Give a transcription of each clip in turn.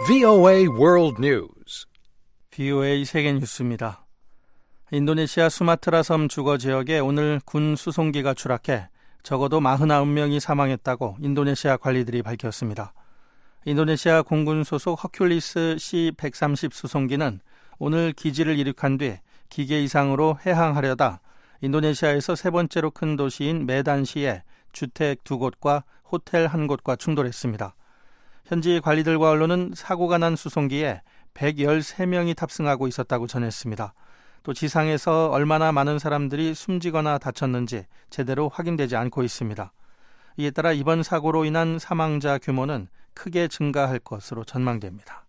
VOA World News. VOA 세계 뉴스입니다. 인도네시아 수마트라 섬 주거 지역에 오늘 군 수송기가 추락해 적어도 49명이 사망했다고 인도네시아 관리들이 밝혔습니다. 인도네시아 공군 소속 허큘리스 C-130 수송기는 오늘 기지를 이륙한 뒤 기계 이상으로 해항하려다 인도네시아에서 세 번째로 큰 도시인 메단시에 주택 2곳과 호텔 1곳과 충돌했습니다. 현지 관리들과 언론은 사고가 난 수송기에 113명이 탑승하고 있었다고 전했습니다. 또 지상에서 얼마나 많은 사람들이 숨지거나 다쳤는지 제대로 확인되지 않고 있습니다. 이에 따라 이번 사고로 인한 사망자 규모는 크게 증가할 것으로 전망됩니다.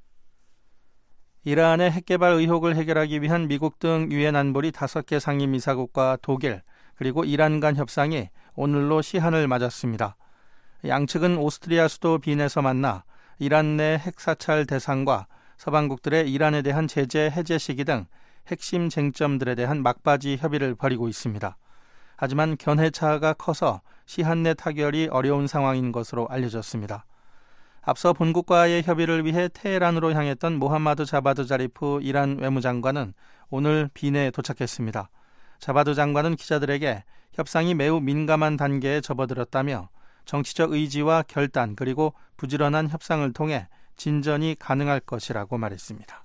이란의 핵개발 의혹을 해결하기 위한 미국 등 유엔 안보리 5개 상임이사국과 독일 그리고 이란 간 협상이 오늘로 시한을 맞았습니다. 양측은 오스트리아 수도 빈에서 만나 이란 내 핵사찰 대상과 서방국들의 이란에 대한 제재 해제 시기 등 핵심 쟁점들에 대한 막바지 협의를 벌이고 있습니다. 하지만 견해차가 커서 시한 내 타결이 어려운 상황인 것으로 알려졌습니다. 앞서 본국과의 협의를 위해 테헤란으로 향했던 모함마드 자바드 자리프 이란 외무장관은 오늘 빈에 도착했습니다. 자바드 장관은 기자들에게 협상이 매우 민감한 단계에 접어들었다며 정치적 의지와 결단 그리고 부지런한 협상을 통해 진전이 가능할 것이라고 말했습니다.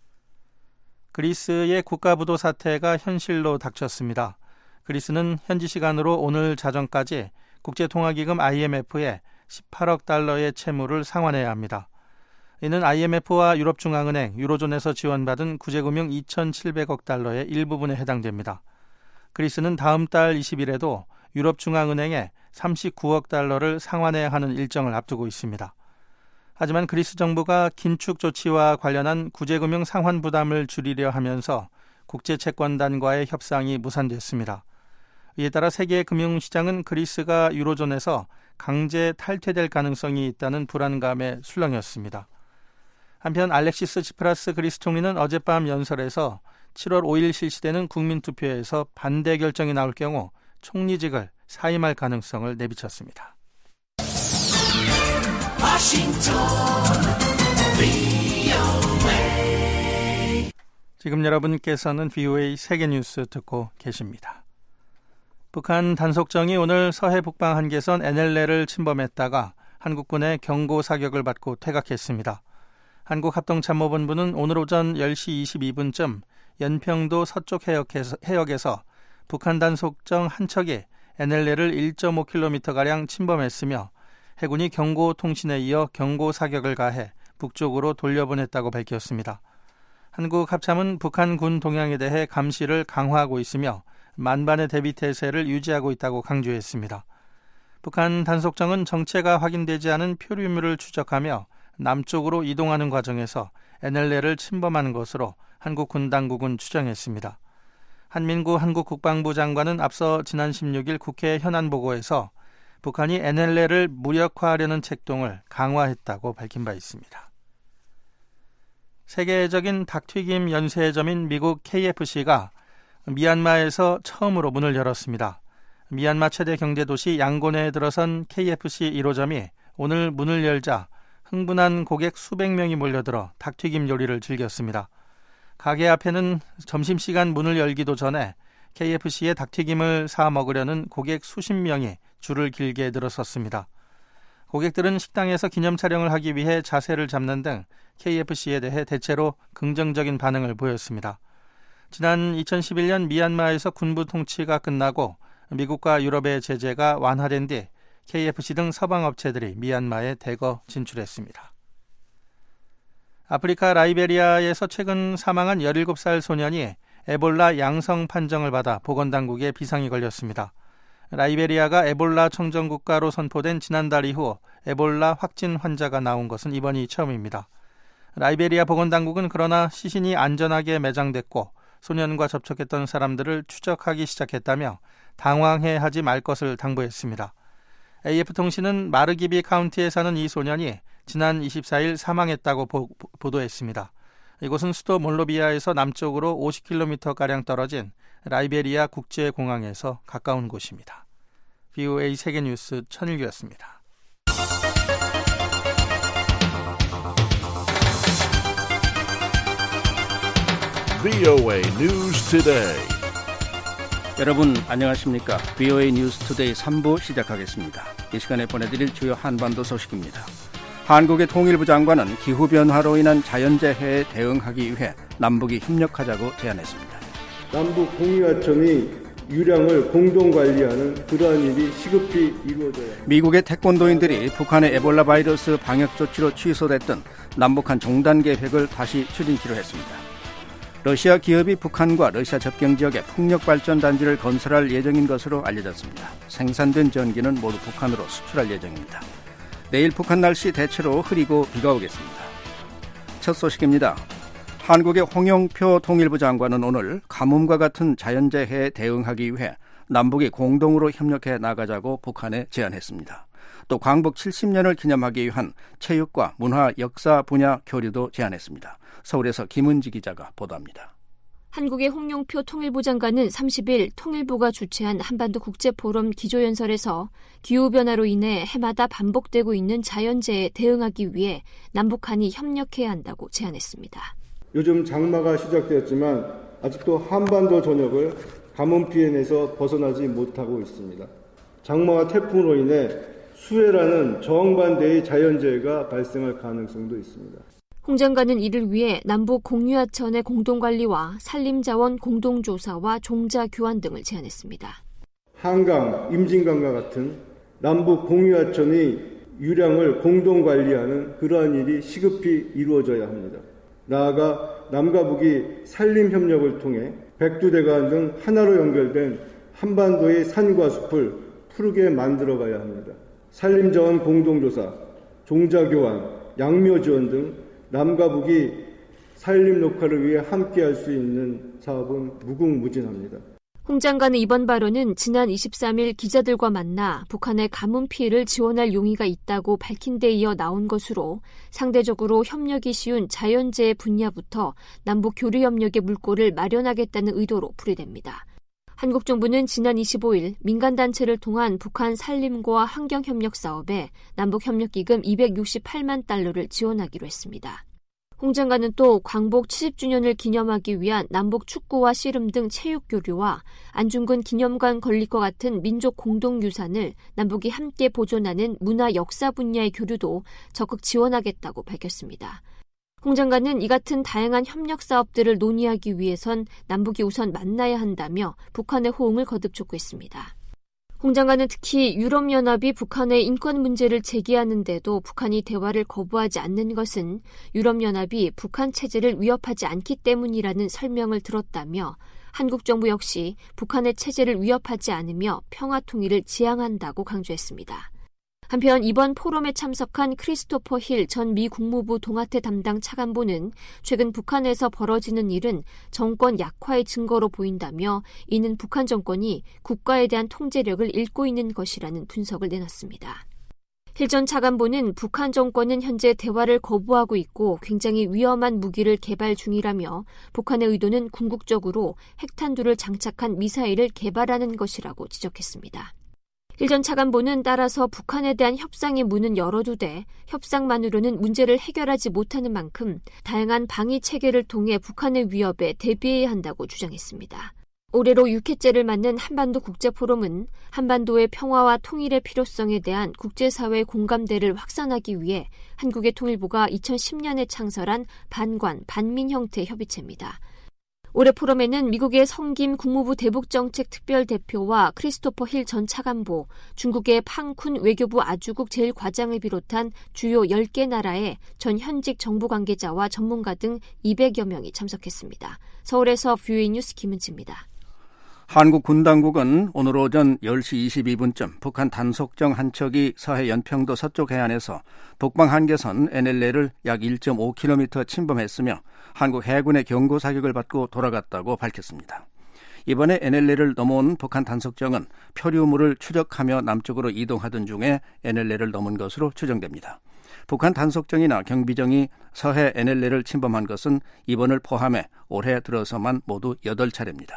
그리스의 국가부도 사태가 현실로 닥쳤습니다. 그리스는 현지 시간으로 오늘 자정까지 국제통화기금 IMF에 18억 달러의 채무를 상환해야 합니다. 이는 IMF와 유럽중앙은행, 유로존에서 지원받은 구제금융 2,700억 달러의 일부분에 해당됩니다. 그리스는 다음 달 20일에도 유럽중앙은행에 39억 달러를 상환해야 하는 일정을 앞두고 있습니다. 하지만 그리스 정부가 긴축 조치와 관련한 구제금융 상환 부담을 줄이려 하면서 국제채권단과의 협상이 무산됐습니다. 이에 따라 세계 금융시장은 그리스가 유로존에서 강제 탈퇴될 가능성이 있다는 불안감에 술렁였습니다. 한편 알렉시스 치프라스 그리스 총리는 어젯밤 연설에서 7월 5일 실시되는 국민투표에서 반대 결정이 나올 경우 총리직을 사임할 가능성을 내비쳤습니다. 지금 여러분께서는 VOA 세계뉴스 듣고 계십니다. 북한 단속정이 오늘 서해 북방 한계선 NLL을 침범했다가 한국군의 경고 사격을 받고 퇴각했습니다. 한국합동참모본부는 오늘 오전 10시 22분쯤 연평도 서쪽 해역에서 북한 단속정 한 척이 NLL을 1.5km가량 침범했으며 해군이 경고 통신에 이어 경고 사격을 가해 북쪽으로 돌려보냈다고 밝혔습니다. 한국 합참은 북한 군 동향에 대해 감시를 강화하고 있으며 만반의 대비 태세를 유지하고 있다고 강조했습니다. 북한 단속정은 정체가 확인되지 않은 표류물을 추적하며 남쪽으로 이동하는 과정에서 NLL을 침범한 것으로 한국 군 당국은 추정했습니다. 한민구 한국 국방부 장관은 앞서 지난 16일 국회 현안보고에서 북한이 NLL을 무력화하려는 책동을 강화했다고 밝힌 바 있습니다. 세계적인 닭튀김 연쇄점인 미국 KFC가 미얀마에서 처음으로 문을 열었습니다. 미얀마 최대 경제도시 양곤에 들어선 KFC 1호점이 오늘 문을 열자 흥분한 고객 수백 명이 몰려들어 닭튀김 요리를 즐겼습니다. 가게 앞에는 점심시간 문을 열기도 전에 KFC의 닭튀김을 사 먹으려는 고객 수십 명이 줄을 길게 늘어섰습니다. 고객들은 식당에서 기념 촬영을 하기 위해 자세를 잡는 등 KFC에 대해 대체로 긍정적인 반응을 보였습니다. 지난 2011년 미얀마에서 군부 통치가 끝나고 미국과 유럽의 제재가 완화된 뒤 KFC 등 서방 업체들이 미얀마에 대거 진출했습니다. 아프리카 라이베리아에서 최근 사망한 17살 소년이 에볼라 양성 판정을 받아 보건당국에 비상이 걸렸습니다. 라이베리아가 에볼라 청정국가로 선포된 지난달 이후 에볼라 확진 환자가 나온 것은 이번이 처음입니다. 라이베리아 보건당국은 그러나 시신이 안전하게 매장됐고 소년과 접촉했던 사람들을 추적하기 시작했다며 당황해하지 말 것을 당부했습니다. AF통신은 마르기비 카운티에 사는 이 소년이 지난 24일 사망했다고 보도했습니다. 이곳은 수도 몬로비아에서 남쪽으로 50km가량 떨어진 라이베리아 국제공항에서 가까운 곳입니다. VOA 세계뉴스 천일규였습니다. VOA News Today. 여러분 안녕하십니까? VOA 뉴스 투데이 3부 시작하겠습니다. 이 시간에 보내드릴 주요 한반도 소식입니다. 한국의 통일부 장관은 기후변화로 인한 자연재해에 대응하기 위해 남북이 협력하자고 제안했습니다. 남북 공유하청이 유량을 공동 관리하는 그러한 일이 시급히 이루어져야 합니다. 미국의 태권도인들이 북한의 에볼라 바이러스 방역 조치로 취소됐던 남북한 종단 계획을 다시 추진키로 했습니다. 러시아 기업이 북한과 러시아 접경 지역에 풍력 발전 단지를 건설할 예정인 것으로 알려졌습니다. 생산된 전기는 모두 북한으로 수출할 예정입니다. 내일 북한 날씨 대체로 흐리고 비가 오겠습니다. 첫 소식입니다. 한국의 홍영표 통일부 장관은 오늘 가뭄과 같은 자연재해에 대응하기 위해 남북이 공동으로 협력해 나가자고 북한에 제안했습니다. 또 광복 70년을 기념하기 위한 체육과 문화, 역사 분야 교류도 제안했습니다. 서울에서 김은지 기자가 보도합니다. 한국의 홍영표 통일부 장관은 30일 통일부가 주최한 한반도 국제포럼 기조연설에서 기후변화로 인해 해마다 반복되고 있는 자연재해에 대응하기 위해 남북한이 협력해야 한다고 제안했습니다. 요즘 장마가 시작되었지만 아직도 한반도 전역을 가뭄 피해에서 벗어나지 못하고 있습니다. 장마와 태풍으로 인해 수해라는 정반대의 자연재해가 발생할 가능성도 있습니다. 홍 장관은 이를 위해 남북 공유하천의 공동관리와 산림자원 공동조사와 종자 교환 등을 제안했습니다. 한강, 임진강과 같은 남북 공유하천의 유량을 공동관리하는 그러한 일이 시급히 이루어져야 합니다. 나아가 남과 북이 산림협력을 통해 백두대간 등 하나로 연결된 한반도의 산과 숲을 푸르게 만들어가야 합니다. 산림자원 공동조사, 종자교환, 양묘지원 등 남과 북이 산림 녹화를 위해 함께할 수 있는 사업은 무궁무진합니다. 홍 장관의 이번 발언은 지난 23일 기자들과 만나 북한의 가뭄 피해를 지원할 용의가 있다고 밝힌 데 이어 나온 것으로 상대적으로 협력이 쉬운 자연재해 분야부터 남북 교류 협력의 물꼬를 마련하겠다는 의도로 풀이됩니다. 한국 정부는 지난 25일 민간단체를 통한 북한 산림과 환경협력 사업에 남북협력기금 268만 달러를 지원하기로 했습니다. 홍 장관은 또 광복 70주년을 기념하기 위한 남북 축구와 씨름 등 체육교류와 안중근 기념관 건립과 같은 민족 공동유산을 남북이 함께 보존하는 문화 역사 분야의 교류도 적극 지원하겠다고 밝혔습니다. 홍 장관은 이 같은 다양한 협력 사업들을 논의하기 위해선 남북이 우선 만나야 한다며 북한의 호응을 거듭 촉구했습니다. 홍 장관은 특히 유럽연합이 북한의 인권 문제를 제기하는데도 북한이 대화를 거부하지 않는 것은 유럽연합이 북한 체제를 위협하지 않기 때문이라는 설명을 들었다며 한국 정부 역시 북한의 체제를 위협하지 않으며 평화 통일을 지향한다고 강조했습니다. 한편 이번 포럼에 참석한 크리스토퍼 힐 전 미 국무부 동아태 담당 차관보는 최근 북한에서 벌어지는 일은 정권 약화의 증거로 보인다며 이는 북한 정권이 국가에 대한 통제력을 잃고 있는 것이라는 분석을 내놨습니다. 힐 전 차관보는 북한 정권은 현재 대화를 거부하고 있고 굉장히 위험한 무기를 개발 중이라며 북한의 의도는 궁극적으로 핵탄두를 장착한 미사일을 개발하는 것이라고 지적했습니다. 힐 전 차관보는 따라서 북한에 대한 협상의 문은 열어두되 협상만으로는 문제를 해결하지 못하는 만큼 다양한 방위 체계를 통해 북한의 위협에 대비해야 한다고 주장했습니다. 올해로 6회째를 맞는 한반도 국제포럼은 한반도의 평화와 통일의 필요성에 대한 국제사회의 공감대를 확산하기 위해 한국의 통일부가 2010년에 창설한 반관, 반민 형태 협의체입니다. 올해 포럼에는 미국의 성김 국무부 대북정책 특별대표와 크리스토퍼 힐 전 차관보, 중국의 팡쿤 외교부 아주국 제1과장을 비롯한 주요 10개 나라의 전 현직 정부 관계자와 전문가 등 200여 명이 참석했습니다. 서울에서 VOA 뉴스 김은지입니다. 한국 군 당국은 오늘 오전 10시 22분쯤 북한 단속정 한 척이 서해 연평도 서쪽 해안에서 북방 한계선 NLL을 약 1.5km 침범했으며 한국 해군의 경고 사격을 받고 돌아갔다고 밝혔습니다. 이번에 NLL을 넘어온 북한 단속정은 표류물을 추적하며 남쪽으로 이동하던 중에 NLL을 넘은 것으로 추정됩니다. 북한 단속정이나 경비정이 서해 NLL을 침범한 것은 이번을 포함해 올해 들어서만 모두 8차례입니다.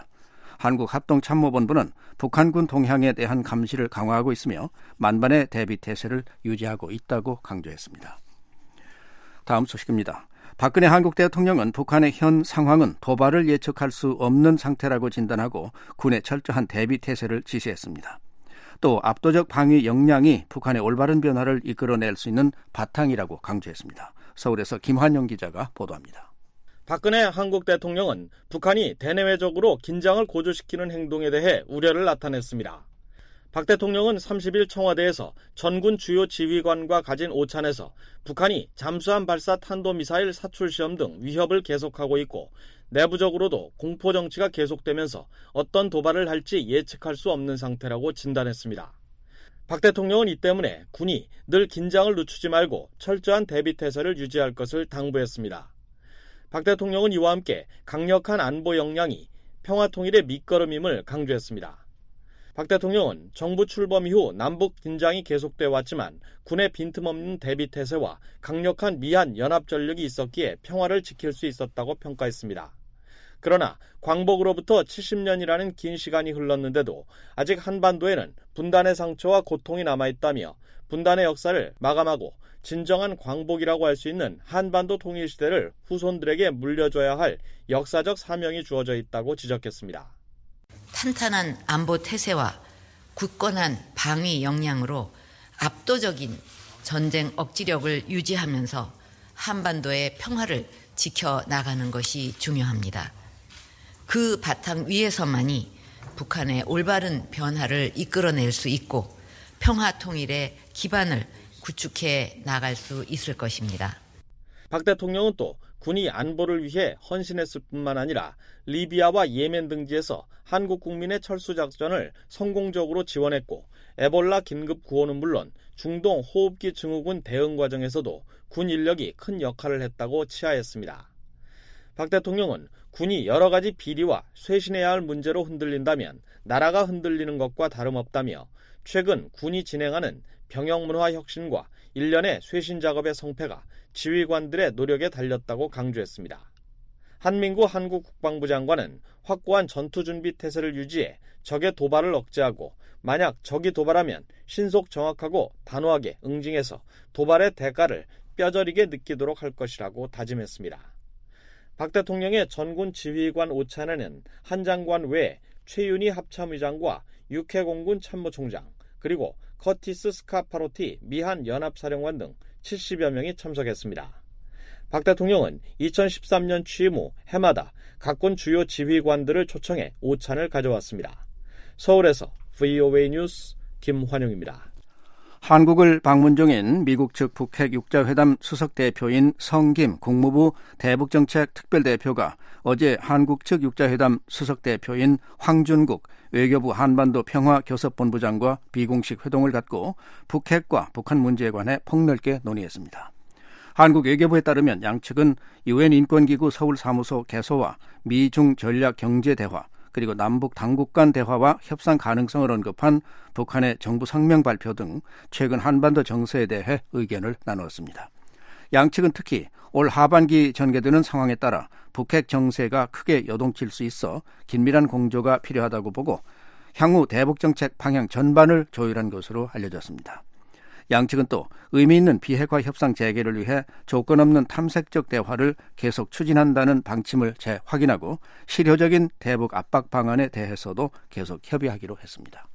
한국합동참모본부는 북한군 동향에 대한 감시를 강화하고 있으며 만반의 대비 태세를 유지하고 있다고 강조했습니다. 다음 소식입니다. 박근혜 한국 대통령은 북한의 현 상황은 도발을 예측할 수 없는 상태라고 진단하고 군의 철저한 대비 태세를 지시했습니다. 또 압도적 방위 역량이 북한의 올바른 변화를 이끌어낼 수 있는 바탕이라고 강조했습니다. 서울에서 김환영 기자가 보도합니다. 박근혜 한국 대통령은 북한이 대내외적으로 긴장을 고조시키는 행동에 대해 우려를 나타냈습니다. 박 대통령은 30일 청와대에서 전군 주요 지휘관과 가진 오찬에서 북한이 잠수함 발사 탄도미사일 사출 시험 등 위협을 계속하고 있고 내부적으로도 공포정치가 계속되면서 어떤 도발을 할지 예측할 수 없는 상태라고 진단했습니다. 박 대통령은 이 때문에 군이 늘 긴장을 늦추지 말고 철저한 대비태세를 유지할 것을 당부했습니다. 박 대통령은 이와 함께 강력한 안보 역량이 평화통일의 밑거름임을 강조했습니다. 박 대통령은 정부 출범 이후 남북 긴장이 계속돼 왔지만 군의 빈틈없는 대비태세와 강력한 미한 연합전력이 있었기에 평화를 지킬 수 있었다고 평가했습니다. 그러나 광복으로부터 70년이라는 긴 시간이 흘렀는데도 아직 한반도에는 분단의 상처와 고통이 남아있다며 분단의 역사를 마감하고 진정한 광복이라고 할 수 있는 한반도 통일시대를 후손들에게 물려줘야 할 역사적 사명이 주어져 있다고 지적했습니다. 탄탄한 안보 태세와 굳건한 방위 역량으로 압도적인 전쟁 억지력을 유지하면서 한반도의 평화를 지켜나가는 것이 중요합니다. 그 바탕 위에서만이 북한의 올바른 변화를 이끌어낼 수 있고 평화 통일의 기반을 구축해 나갈 수 있을 것입니다. 박 대통령은 또 군이 안보를 위해 헌신했을 뿐만 아니라 리비아와 예멘 등지에서 한국 국민의 철수작전을 성공적으로 지원했고 에볼라 긴급 구호는 물론 중동 호흡기 증후군 대응 과정에서도 군 인력이 큰 역할을 했다고 치하했습니다. 박 대통령은 군이 여러 가지 비리와 쇄신해야 할 문제로 흔들린다면 나라가 흔들리는 것과 다름없다며 최근 군이 진행하는 병영문화 혁신과 일련의 쇄신 작업의 성패가 지휘관들의 노력에 달렸다고 강조했습니다. 한민구 한국 국방부 장관은 확고한 전투준비 태세를 유지해 적의 도발을 억제하고 만약 적이 도발하면 신속 정확하고 단호하게 응징해서 도발의 대가를 뼈저리게 느끼도록 할 것이라고 다짐했습니다. 박 대통령의 전군 지휘관 오찬에는 한 장관 외에 최윤희 합참의장과 육해공군 참모총장 그리고 커티스 스카파로티 미한 연합사령관 등 70여 명이 참석했습니다. 박 대통령은 2013년 취임 후 해마다 각군 주요 지휘관들을 초청해 오찬을 가져왔습니다. 서울에서 VOA 뉴스 김환용입니다. 한국을 방문 중인 미국 측 북핵 육자회담 수석대표인 성김 국무부 대북정책특별대표가 어제 한국 측 육자회담 수석대표인 황준국 외교부 한반도 평화교섭본부장과 비공식 회동을 갖고 북핵과 북한 문제에 관해 폭넓게 논의했습니다. 한국 외교부에 따르면 양측은 유엔 인권기구 서울사무소 개소와 미중 전략경제대화 그리고 남북 당국 간 대화와 협상 가능성을 언급한 북한의 정부 성명 발표 등 최근 한반도 정세에 대해 의견을 나누었습니다. 양측은 특히 올 하반기 전개되는 상황에 따라 북핵 정세가 크게 여동칠 수 있어 긴밀한 공조가 필요하다고 보고 향후 대북정책 방향 전반을 조율한 것으로 알려졌습니다. 양측은 또 의미 있는 비핵화 협상 재개를 위해 조건 없는 탐색적 대화를 계속 추진한다는 방침을 재확인하고 실효적인 대북 압박 방안에 대해서도 계속 협의하기로 했습니다.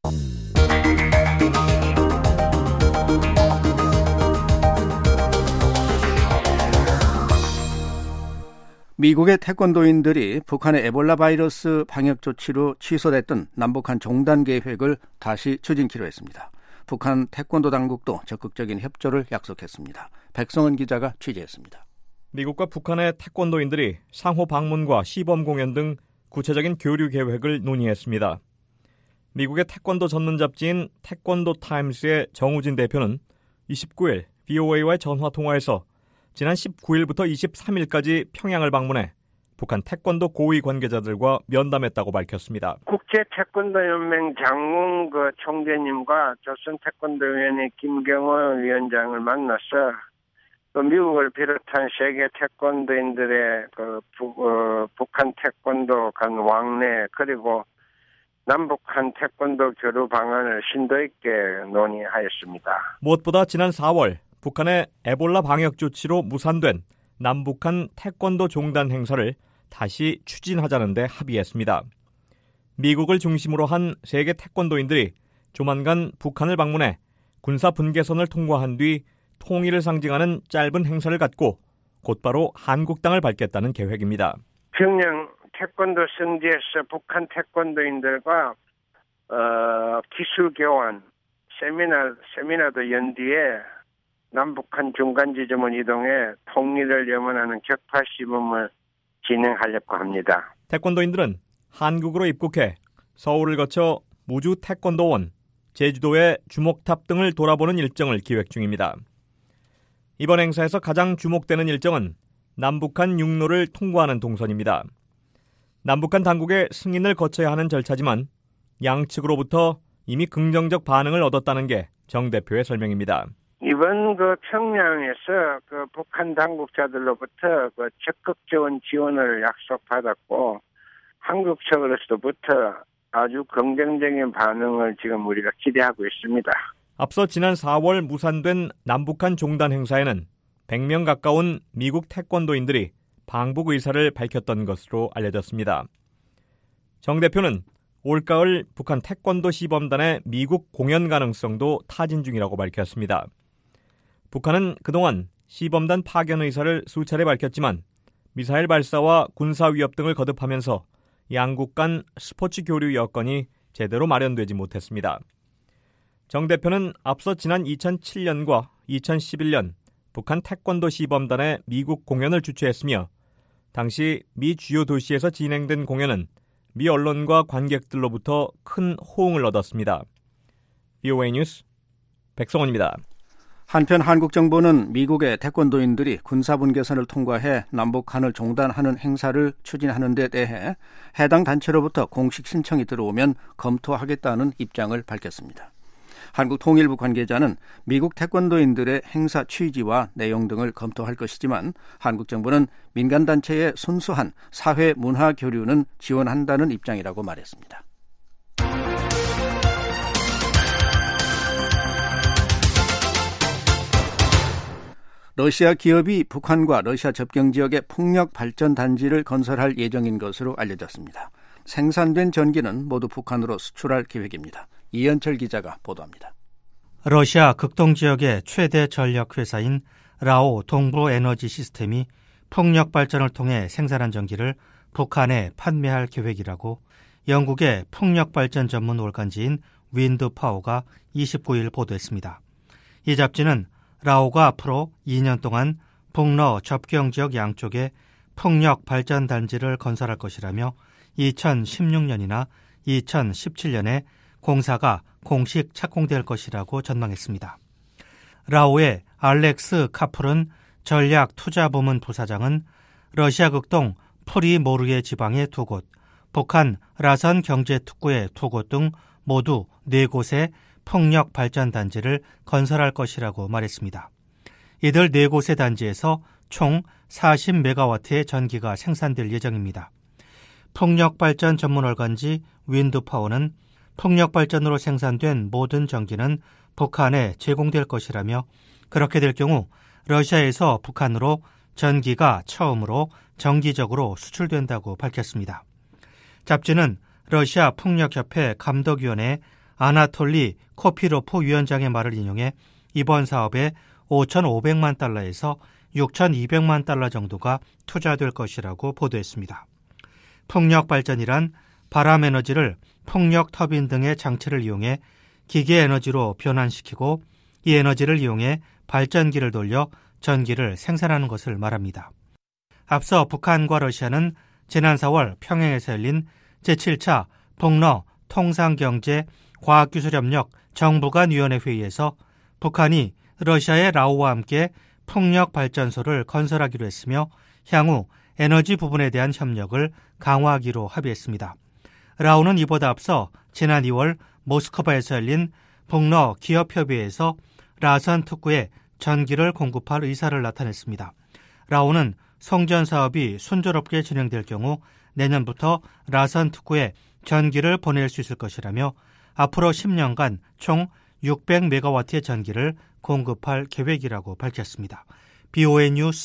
미국의 태권도인들이 북한의 에볼라 바이러스 방역 조치로 취소됐던 남북한 종단 계획을 다시 추진키로 했습니다. 북한 태권도 당국도 적극적인 협조를 약속했습니다. 백성은 기자가 취재했습니다. 미국과 북한의 태권도인들이 상호 방문과 시범 공연 등 구체적인 교류 계획을 논의했습니다. 미국의 태권도 전문 잡지인 태권도 타임스의 정우진 대표는 29일 VOA와의 전화통화에서 지난 19일부터 23일까지 평양을 방문해 북한 태권도 고위 관계자들과 면담했다고 밝혔습니다. 국제태권도연맹 장웅 총재님과 조선태권도위원회 김경호 위원장을 만나서 또 미국을 비롯한 세계 태권도인들의 북한 태권도 간 왕래 그리고 남북한 태권도 교류 방안을 심도 있게 논의하였습니다. 무엇보다 지난 4월 북한의 에볼라 방역 조치로 무산된 남북한 태권도 종단 행사를 다시 추진하자는 데 합의했습니다. 미국을 중심으로 한 세계 태권도인들이 조만간 북한을 방문해 군사 분계선을 통과한 뒤 통일을 상징하는 짧은 행사를 갖고 곧바로 한국 땅을 밟겠다는 계획입니다. 평양 태권도 성지에서 북한 태권도인들과 기술 교환, 세미나도 연 뒤에 남북한 중간 지점을 이동해 통일을 염원하는 격파 시범을 진행하려고 합니다. 태권도인들은 한국으로 입국해 서울을 거쳐 무주 태권도원, 제주도의 주목탑 등을 돌아보는 일정을 기획 중입니다. 이번 행사에서 가장 주목되는 일정은 남북한 육로를 통과하는 동선입니다. 남북한 당국의 승인을 거쳐야 하는 절차지만 양측으로부터 이미 긍정적 반응을 얻었다는 게 정 대표의 설명입니다. 이번 평양에서 북한 당국자들로부터 적극 지원을 약속받았고 한국 측으로서부터 아주 긍정적인 반응을 지금 우리가 기대하고 있습니다. 앞서 지난 4월 무산된 남북한 종단 행사에는 100명 가까운 미국 태권도인들이 방북 의사를 밝혔던 것으로 알려졌습니다. 정 대표는 올가을 북한 태권도 시범단의 미국 공연 가능성도 타진 중이라고 밝혔습니다. 북한은 그동안 시범단 파견 의사를 수차례 밝혔지만 미사일 발사와 군사 위협 등을 거듭하면서 양국 간 스포츠 교류 여건이 제대로 마련되지 못했습니다. 정 대표는 앞서 지난 2007년과 2011년 북한 태권도 시범단의 미국 공연을 주최했으며 당시 미 주요 도시에서 진행된 공연은 미 언론과 관객들로부터 큰 호응을 얻었습니다. VOA 뉴스 백성원입니다. 한편 한국 정부는 미국의 태권도인들이 군사분계선을 통과해 남북한을 종단하는 행사를 추진하는 데 대해 해당 단체로부터 공식 신청이 들어오면 검토하겠다는 입장을 밝혔습니다. 한국통일부 관계자는 미국 태권도인들의 행사 취지와 내용 등을 검토할 것이지만 한국 정부는 민간단체의 순수한 사회 문화 교류는 지원한다는 입장이라고 말했습니다. 러시아 기업이 북한과 러시아 접경 지역에 풍력 발전 단지를 건설할 예정인 것으로 알려졌습니다. 생산된 전기는 모두 북한으로 수출할 계획입니다. 이현철 기자가 보도합니다. 러시아 극동 지역의 최대 전력 회사인 라오 동부 에너지 시스템이 풍력 발전을 통해 생산한 전기를 북한에 판매할 계획이라고 영국의 풍력 발전 전문 월간지인 윈드파워가 29일 보도했습니다. 이 잡지는 라오가 앞으로 2년 동안 북러 접경 지역 양쪽에 풍력 발전 단지를 건설할 것이라며 2016년이나 2017년에 공사가 공식 착공될 것이라고 전망했습니다. 라오의 알렉스 카풀은 전략투자부문 부사장은 러시아 극동 프리모르예 지방의 2곳, 북한 라선 경제특구의 2곳 등 모두 4곳에 풍력 발전 단지를 건설할 것이라고 말했습니다. 이들 4곳의 단지에서 총 40메가와트의 전기가 생산될 예정입니다. 풍력 발전 전문 월간지 윈드파워는 풍력 발전으로 생산된 모든 전기는 북한에 제공될 것이라며 그렇게 될 경우 러시아에서 북한으로 전기가 처음으로 정기적으로 수출된다고 밝혔습니다. 잡지는 러시아 풍력협회 감독위원회 아나톨리 코피로프 위원장의 말을 인용해 이번 사업에 5,500만 달러에서 6,200만 달러 정도가 투자될 것이라고 보도했습니다. 풍력 발전이란 바람 에너지를 풍력 터빈 등의 장치를 이용해 기계 에너지로 변환시키고 이 에너지를 이용해 발전기를 돌려 전기를 생산하는 것을 말합니다. 앞서 북한과 러시아는 지난 4월 평양에서 열린 제7차 북러 통상경제 과학기술협력 정부간위원회 회의에서 북한이 러시아의 라오와 함께 풍력 발전소를 건설하기로 했으며 향후 에너지 부분에 대한 협력을 강화하기로 합의했습니다. 라오는 이보다 앞서 지난 2월 모스크바에서 열린 북러 기업협의회에서 라선 특구에 전기를 공급할 의사를 나타냈습니다. 라오는 송전 사업이 순조롭게 진행될 경우 내년부터 라선 특구에 전기를 보낼 수 있을 것이라며 앞으로 10년간 총 600메가와트의 전기를 공급할 계획이라고 밝혔습니다. BOA 뉴스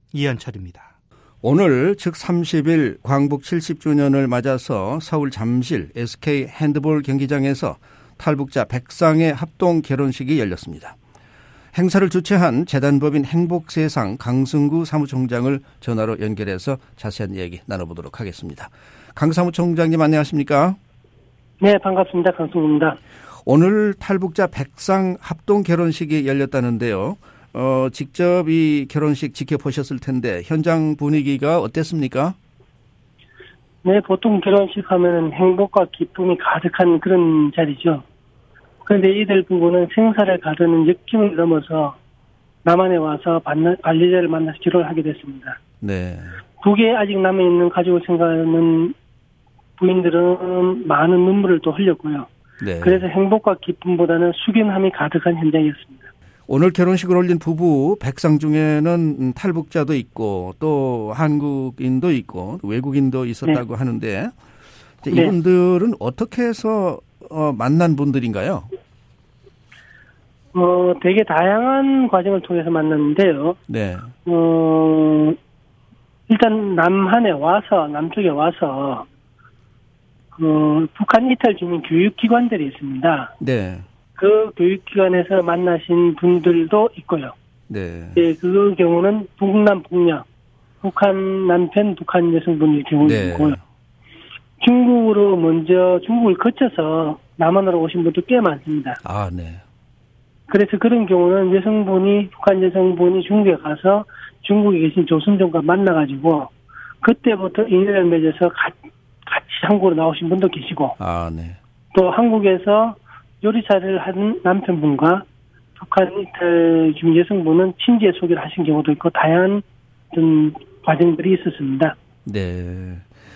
이현철입니다. 오늘 즉 30일 광복 70주년을 맞아서 서울 잠실 SK 핸드볼 경기장에서 탈북자 100상의 합동 결혼식이 열렸습니다. 행사를 주최한 재단법인 행복세상 강승구 사무총장을 전화로 연결해서 자세한 얘기 나눠보도록 하겠습니다. 강 사무총장님 안녕하십니까? 네, 반갑습니다. 강승구입니다. 오늘 탈북자 100상 합동 결혼식이 열렸다는데요. 직접 이 결혼식 지켜보셨을 텐데 현장 분위기가 어땠습니까? 네, 보통 결혼식 하면 행복과 기쁨이 가득한 그런 자리죠. 그런데 이들 부부는 생사를 가르는 역경을 넘어서 남한에 와서 반려자를 만나서 결혼을 하게 됐습니다. 네. 북에 아직 남아있는 가족을 생각하는 부인들은 많은 눈물을 또 흘렸고요. 네. 그래서 행복과 기쁨보다는 숙연함이 가득한 현장이었습니다. 오늘 결혼식을 올린 부부 100상 중에는 탈북자도 있고 또 한국인도 있고 외국인도 있었다고 하는데 이분들은 어떻게 해서 만난 분들인가요? 되게 다양한 과정을 통해서 만났는데요. 네. 일단 남쪽에 와서 북한 이탈 중인 교육기관들이 있습니다. 네. 그 교육기관에서 만나신 분들도 있고요. 네. 네, 그 경우는 북남, 북녀, 북한 남편, 북한 여성분의 경우도 있고요. 중국을 거쳐서 남한으로 오신 분도 꽤 많습니다. 아, 네. 그래서 그런 경우는 북한 여성분이 중국에 가서 중국에 계신 조선족과 만나가지고 그때부터 인연을 맺어서 같이 한국으로 나오신 분도 계시고. 아, 네. 또 한국에서 요리사를 하는 남편분과 북한 이탈 중 여성분은 친지에 소개를 하신 경우도 있고 다양한 과정들이 있었습니다. 네.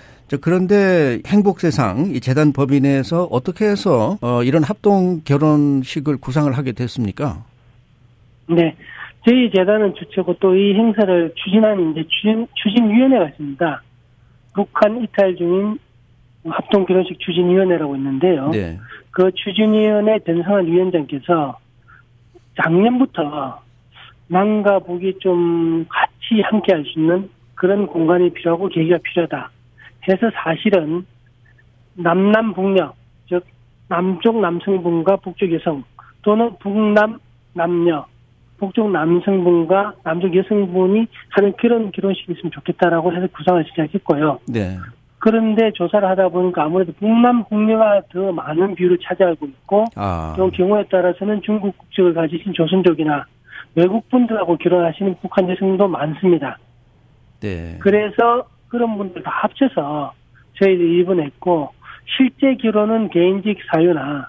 그런데 행복세상 이 재단 법인에서 어떻게 해서 이런 합동 결혼식을 구상을 하게 됐습니까? 네. 저희 재단은 주최고 또 이 행사를 추진하는 추진위원회가 있습니다. 북한 이탈 중인 합동 결혼식 추진위원회라고 있는데요. 네. 그 추진위원회 변상한 위원장께서 작년부터 남과 북이 좀 같이 함께 할 수 있는 그런 공간이 필요하고 계기가 필요하다 해서 사실은 남남북녀, 즉 남쪽 남성분과 북쪽 여성 또는 북남 남녀, 북쪽 남성분과 남쪽 여성분이 하는 그런 결혼식이 있으면 좋겠다라고 해서 구상을 시작했고요. 네. 그런데 조사를 하다 보니까 아무래도 북남, 북녀가 더 많은 비율을 차지하고 있고 또 경우에 따라서는 중국 국적을 가지신 조선족이나 외국 분들하고 결혼하시는 북한 여성도 많습니다. 네. 그래서 그런 분들 다 합쳐서 저희들이 입원했고 실제 결혼은 개인직 사유나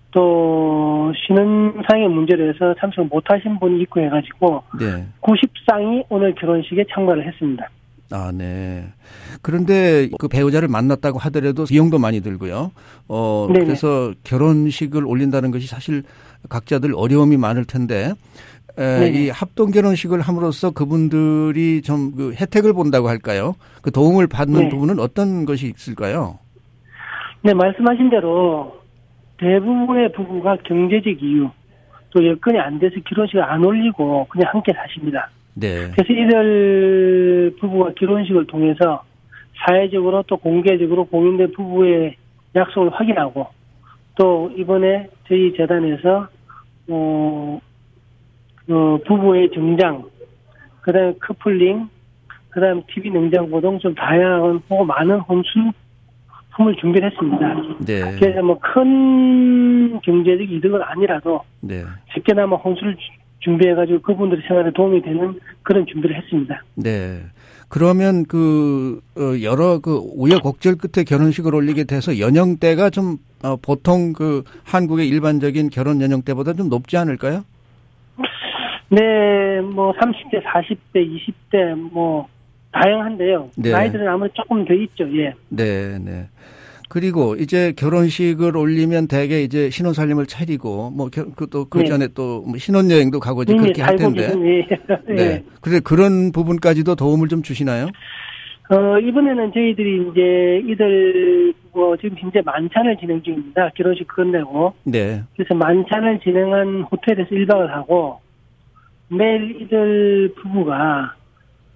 또 신원상의 문제로 해서 참석을 못하신 분이 있고 해가지고 네. 90상이 오늘 결혼식에 참가를 했습니다. 아, 네. 그런데 그 배우자를 만났다고 하더라도 비용도 많이 들고요. 그래서 결혼식을 올린다는 것이 사실 각자들 어려움이 많을 텐데, 이 합동 결혼식을 함으로써 그분들이 좀 그 혜택을 본다고 할까요? 그 도움을 받는 부분은 어떤 것이 있을까요? 네, 말씀하신 대로 대부분의 부부가 경제적 이유, 또 여건이 안 돼서 결혼식을 안 올리고 그냥 함께 사십니다. 네. 그래서 이들 부부가 결혼식을 통해서 사회적으로 또 공개적으로 공인된 부부의 약속을 확인하고 또 이번에 저희 재단에서 부부의 정장, 그다음에 커플링, 그다음에 TV 냉장고 등 좀 다양한 하고 많은 혼수품을 준비를 했습니다. 네. 그래서 뭐 큰 경제적 이득은 아니라도 적게나마 혼수를 준비해가지고 그분들의 생활에 도움이 되는 그런 준비를 했습니다. 네. 그러면 여러 우여곡절 끝에 결혼식을 올리게 돼서 연령대가 좀 보통 한국의 일반적인 결혼 연령대보다 좀 높지 않을까요? 네, 뭐 30대, 40대, 20대 뭐 다양한데요. 네. 나이들은 아무래도 조금 더 있죠. 예. 네, 네. 그리고 이제 결혼식을 올리면 대개 이제 신혼살림을 차리고 그 전에 또 신혼여행도 가고 이제 그렇게 할 텐데. 네. 그래 그런 부분까지도 도움을 좀 주시나요? 이번에는 저희들이 이제 이들 지금 현재 만찬을 진행 중입니다. 결혼식 끝내고. 네. 그래서 만찬을 진행한 호텔에서 1박을 하고 매일 이들 부부가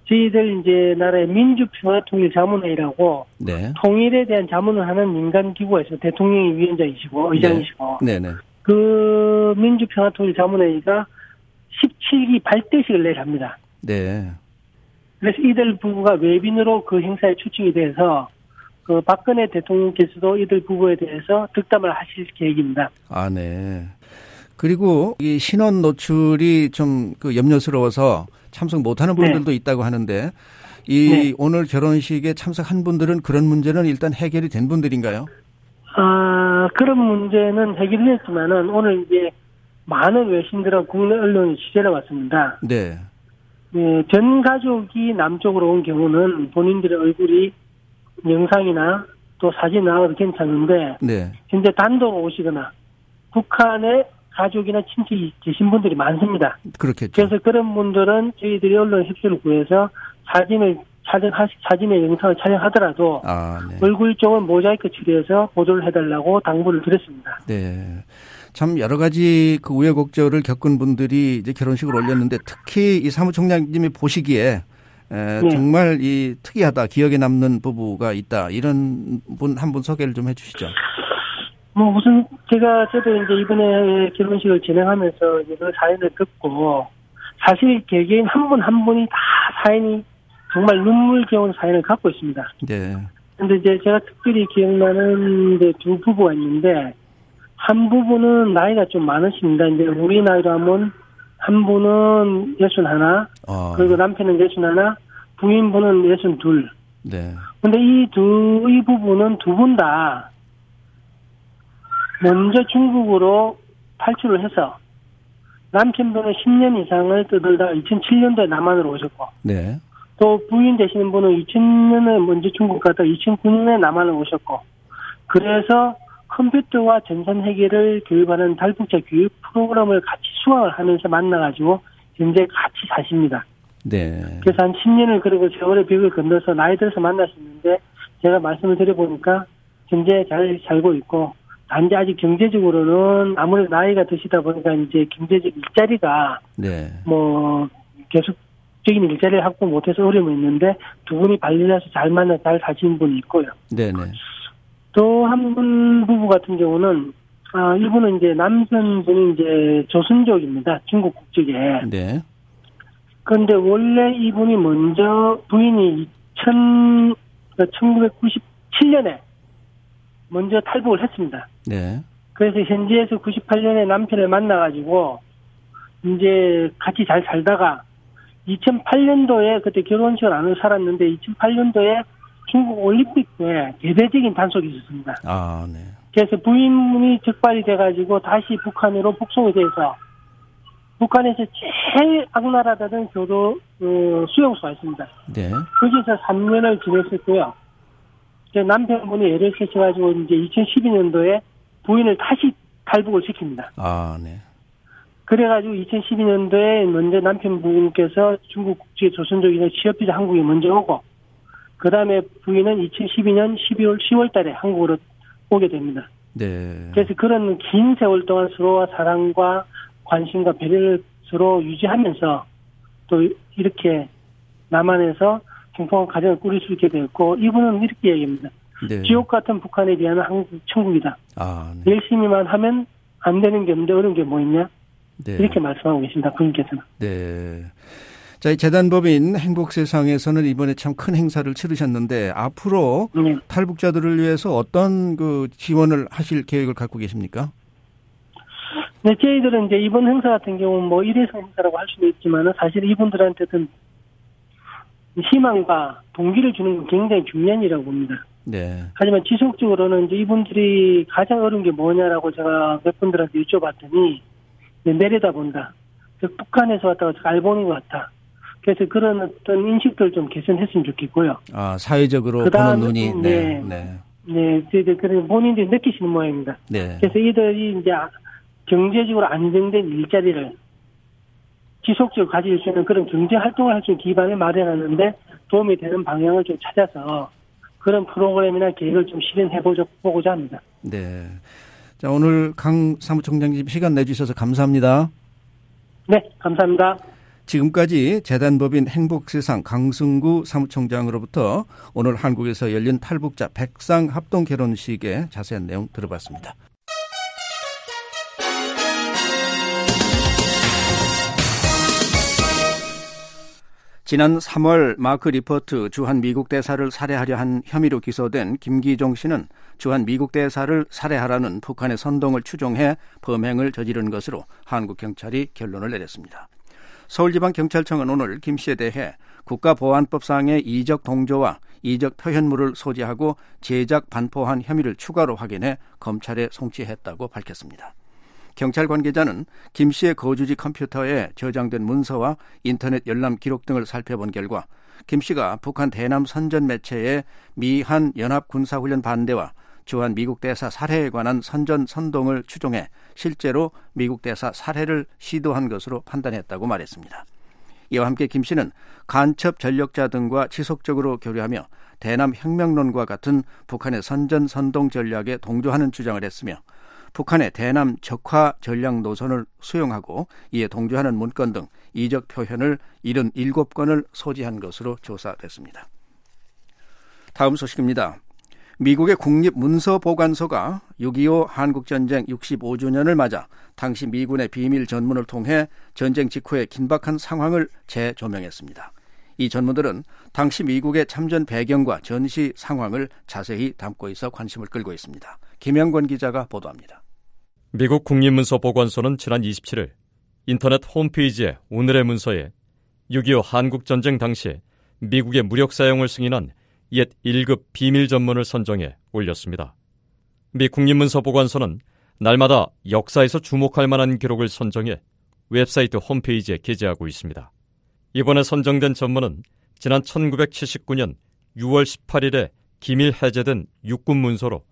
저희들 이제 나라의 민주평화통일자문회의라고 네. 통일에 대한 자문을 하는 민간기구가 있어요. 대통령이 위원장이시고 의장이시고. 네네. 그 민주평화통일자문회의가 17기 발대식을 내일 합니다. 네. 그래서 이들 부부가 외빈으로 그 행사에 초청이 돼서 그 박근혜 대통령께서도 이들 부부에 대해서 득담을 하실 계획입니다. 아, 네. 그리고 이 신원 노출이 좀 그 염려스러워서 참석 못하는 분들도 있다고 하는데 이 오늘 결혼식에 참석한 분들은 그런 문제는 일단 해결이 된 분들인가요? 그런 문제는 해결이 됐지만은 오늘 이제 많은 외신들하고 국내 언론이 취재를 왔습니다. 네. 네, 전 가족이 남쪽으로 온 경우는 본인들의 얼굴이 영상이나 또 사진 나와도 괜찮은데 네. 현재 단독 오시거나 북한에 가족이나 친척이 계신 분들이 많습니다. 그렇겠죠. 그래서 그런 분들은 저희들이 언론 협조를 구해서 사진의 영상을 촬영하더라도 네. 얼굴 쪽은 모자이크 처리해서 보도를 해달라고 당부를 드렸습니다. 네. 참 여러 가지 그 우여곡절을 겪은 분들이 이제 결혼식을 올렸는데 특히 이 사무총장님이 보시기에 정말 이 특이하다, 기억에 남는 부부가 있다, 이런 분 한 분 소개를 좀 해주시죠. 우선 저도 이제 이번에 결혼식을 진행하면서 이제 그 사연을 듣고 사실 개개인 한 분 한 분이 다 사연이 정말 눈물겨운 사연을 갖고 있습니다. 네. 근데 이제 제가 특별히 기억나는 두 부부가 있는데 한 부부는 나이가 좀 많으십니다. 이제 우리 나이로 하면 한 분은 61, 그리고 남편은 61, 부인분은 62. 네. 근데 이 부부는 두 분 다 먼저 중국으로 탈출을 해서 남편분은 10년 이상을 떠들다가 2007년도에 남한으로 오셨고, 네. 또 부인 되시는 분은 2000년에 먼저 중국 갔다가 2009년에 남한을 오셨고, 그래서 컴퓨터와 전산 회계를 교육하는 탈북자 교육 프로그램을 같이 수강을 하면서 만나가지고 현재 같이 사십니다. 네. 그래서 한 10년을 그리고 세월의 벽을 건너서 나이 들어서 만났었는데 제가 말씀을 드려보니까 현재 잘 살고 있고, 단지 아직 경제적으로는 아무래도 나이가 드시다 보니까 이제 경제적 일자리가 계속적인 일자리를 확보 못해서 어려움이 있는데 두 분이 발리나서 잘 만나 잘 사시는 분이 있고요. 네네. 또 한 분 부부 같은 경우는 이분은 이제 남편분이 이제 조선족입니다. 중국 국적에. 네. 그런데 원래 이분이 먼저 부인이 1997년에 먼저 탈북을 했습니다. 네. 그래서 현지에서 98년에 남편을 만나가지고 이제 같이 잘 살다가 2008년도에 그때 결혼식을 안 하고 살았는데 2008년도에 중국 올림픽 때 대대적인 단속이 있었습니다. 네. 그래서 부인이 적발이 돼가지고 다시 북한으로 북송이 돼서 북한에서 제일 악랄하다는 교도 수용소가 있습니다. 네. 거기서 3년을 지냈었고요. 남편분이 애를 쓰셔가지고 이제 2012년도에 부인을 다시 탈북을 시킵니다. 네. 그래가지고 2012년도에 먼저 남편분께서 중국 국제 조선족이나 취업비자 한국에 먼저 오고, 그 다음에 부인은 2012년 10월 달에 한국으로 오게 됩니다. 네. 그래서 그런 긴 세월 동안 서로와 사랑과 관심과 배려를 서로 유지하면서 또 이렇게 남한에서 행복한 가정을 꾸릴 수 있게 되었고, 이분은 이렇게 얘기합니다. 네. 지옥 같은 북한에 대한 한국 천국이다. 네. 열심히만 하면 안 되는 게 없는데 어려운 게 뭐 있냐? 네. 이렇게 말씀하고 계십니다. 부인께서는. 네. 자, 재단법인 행복세상에서는 이번에 참 큰 행사를 치르셨는데 앞으로 탈북자들을 위해서 어떤 그 지원을 하실 계획을 갖고 계십니까? 네, 저희들은 이제 이번 행사 같은 경우는 일회성 행사라고 할 수도 있지만 사실 이분들한테는 희망과 동기를 주는 건 굉장히 중요한 일이라고 봅니다. 네. 하지만 지속적으로는 이제 이분들이 가장 어려운 게 뭐냐라고 제가 몇 분들한테 여쭤봤더니 내려다본다. 북한에서 왔다가 알보는 것 같다. 그래서 그런 어떤 인식들 좀 개선했으면 좋겠고요. 사회적으로 보는 눈이. 네. 그래서 본인들이 느끼시는 모양입니다. 네. 그래서 이들이 이제 경제적으로 안정된 일자리를 지속적으로 가질 수 있는 그런 경제 활동을 할 수 있는 기반을 마련하는데 도움이 되는 방향을 좀 찾아서 그런 프로그램이나 계획을 좀 실현해보고자 합니다. 네. 자, 오늘 강 사무총장님 시간 내주셔서 감사합니다. 네, 감사합니다. 지금까지 재단법인 행복세상 강승구 사무총장으로부터 오늘 한국에서 열린 탈북자 백상 합동 결혼식의 자세한 내용 들어봤습니다. 지난 3월 마크 리포트 주한 미국 대사를 살해하려 한 혐의로 기소된 김기종 씨는 주한 미국 대사를 살해하라는 북한의 선동을 추종해 범행을 저지른 것으로 한국 경찰이 결론을 내렸습니다. 서울지방경찰청은 오늘 김 씨에 대해 국가보안법상의 이적 동조와 이적 표현물을 소지하고 제작 반포한 혐의를 추가로 확인해 검찰에 송치했다고 밝혔습니다. 경찰 관계자는 김 씨의 거주지 컴퓨터에 저장된 문서와 인터넷 열람 기록 등을 살펴본 결과 김 씨가 북한 대남 선전 매체의 미한 연합군사훈련 반대와 주한 미국 대사 살해에 관한 선전 선동을 추종해 실제로 미국 대사 살해를 시도한 것으로 판단했다고 말했습니다. 이와 함께 김 씨는 간첩 전력자 등과 지속적으로 교류하며 대남 혁명론과 같은 북한의 선전 선동 전략에 동조하는 주장을 했으며 북한의 대남 적화 전략 노선을 수용하고 이에 동조하는 문건 등 이적 표현을 77건을 소지한 것으로 조사됐습니다. 다음 소식입니다. 미국의 국립문서보관소가 6.25 한국전쟁 65주년을 맞아 당시 미군의 비밀 전문을 통해 전쟁 직후의 긴박한 상황을 재조명했습니다. 이 전문들은 당시 미국의 참전 배경과 전시 상황을 자세히 담고 있어 관심을 끌고 있습니다. 김영권 기자가 보도합니다. 미국 국립문서보관소는 지난 27일 인터넷 홈페이지에 오늘의 문서에 6.25 한국전쟁 당시 미국의 무력 사용을 승인한 옛 1급 비밀 전문을 선정해 올렸습니다. 미 국립문서보관소는 날마다 역사에서 주목할 만한 기록을 선정해 웹사이트 홈페이지에 게재하고 있습니다. 이번에 선정된 전문은 지난 1979년 6월 18일에 기밀 해제된 육군 문서로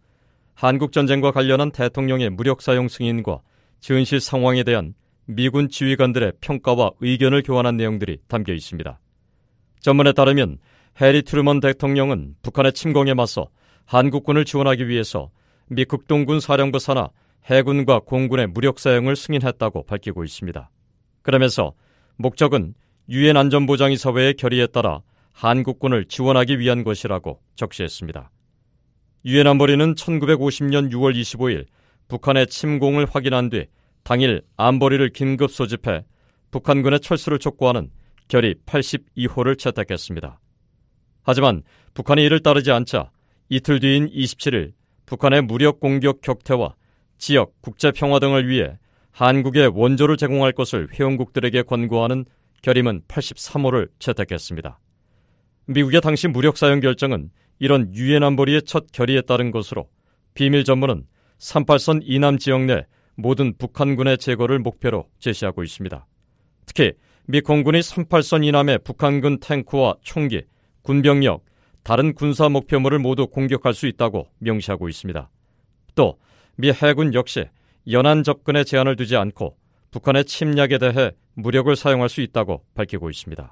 한국전쟁과 관련한 대통령의 무력 사용 승인과 전시 상황에 대한 미군 지휘관들의 평가와 의견을 교환한 내용들이 담겨 있습니다. 전문에 따르면 해리 트루먼 대통령은 북한의 침공에 맞서 한국군을 지원하기 위해서 미 극동군 사령부 산하 해군과 공군의 무력 사용을 승인했다고 밝히고 있습니다. 그러면서 목적은 유엔 안전보장이사회의 결의에 따라 한국군을 지원하기 위한 것이라고 적시했습니다. 유엔 안보리는 1950년 6월 25일 북한의 침공을 확인한 뒤 당일 안보리를 긴급 소집해 북한군의 철수를 촉구하는 결의 82호를 채택했습니다. 하지만 북한이 이를 따르지 않자 이틀 뒤인 27일 북한의 무력 공격 격퇴와 지역, 국제평화 등을 위해 한국에 원조를 제공할 것을 회원국들에게 권고하는 결의문 83호를 채택했습니다. 미국의 당시 무력 사용 결정은 이런 유엔 안보리의 첫 결의에 따른 것으로 비밀 전문은 38선 이남 지역 내 모든 북한군의 제거를 목표로 제시하고 있습니다. 특히 미 공군이 38선 이남의 북한군 탱크와 총기, 군병력, 다른 군사 목표물을 모두 공격할 수 있다고 명시하고 있습니다. 또 미 해군 역시 연안 접근에 제한을 두지 않고 북한의 침략에 대해 무력을 사용할 수 있다고 밝히고 있습니다.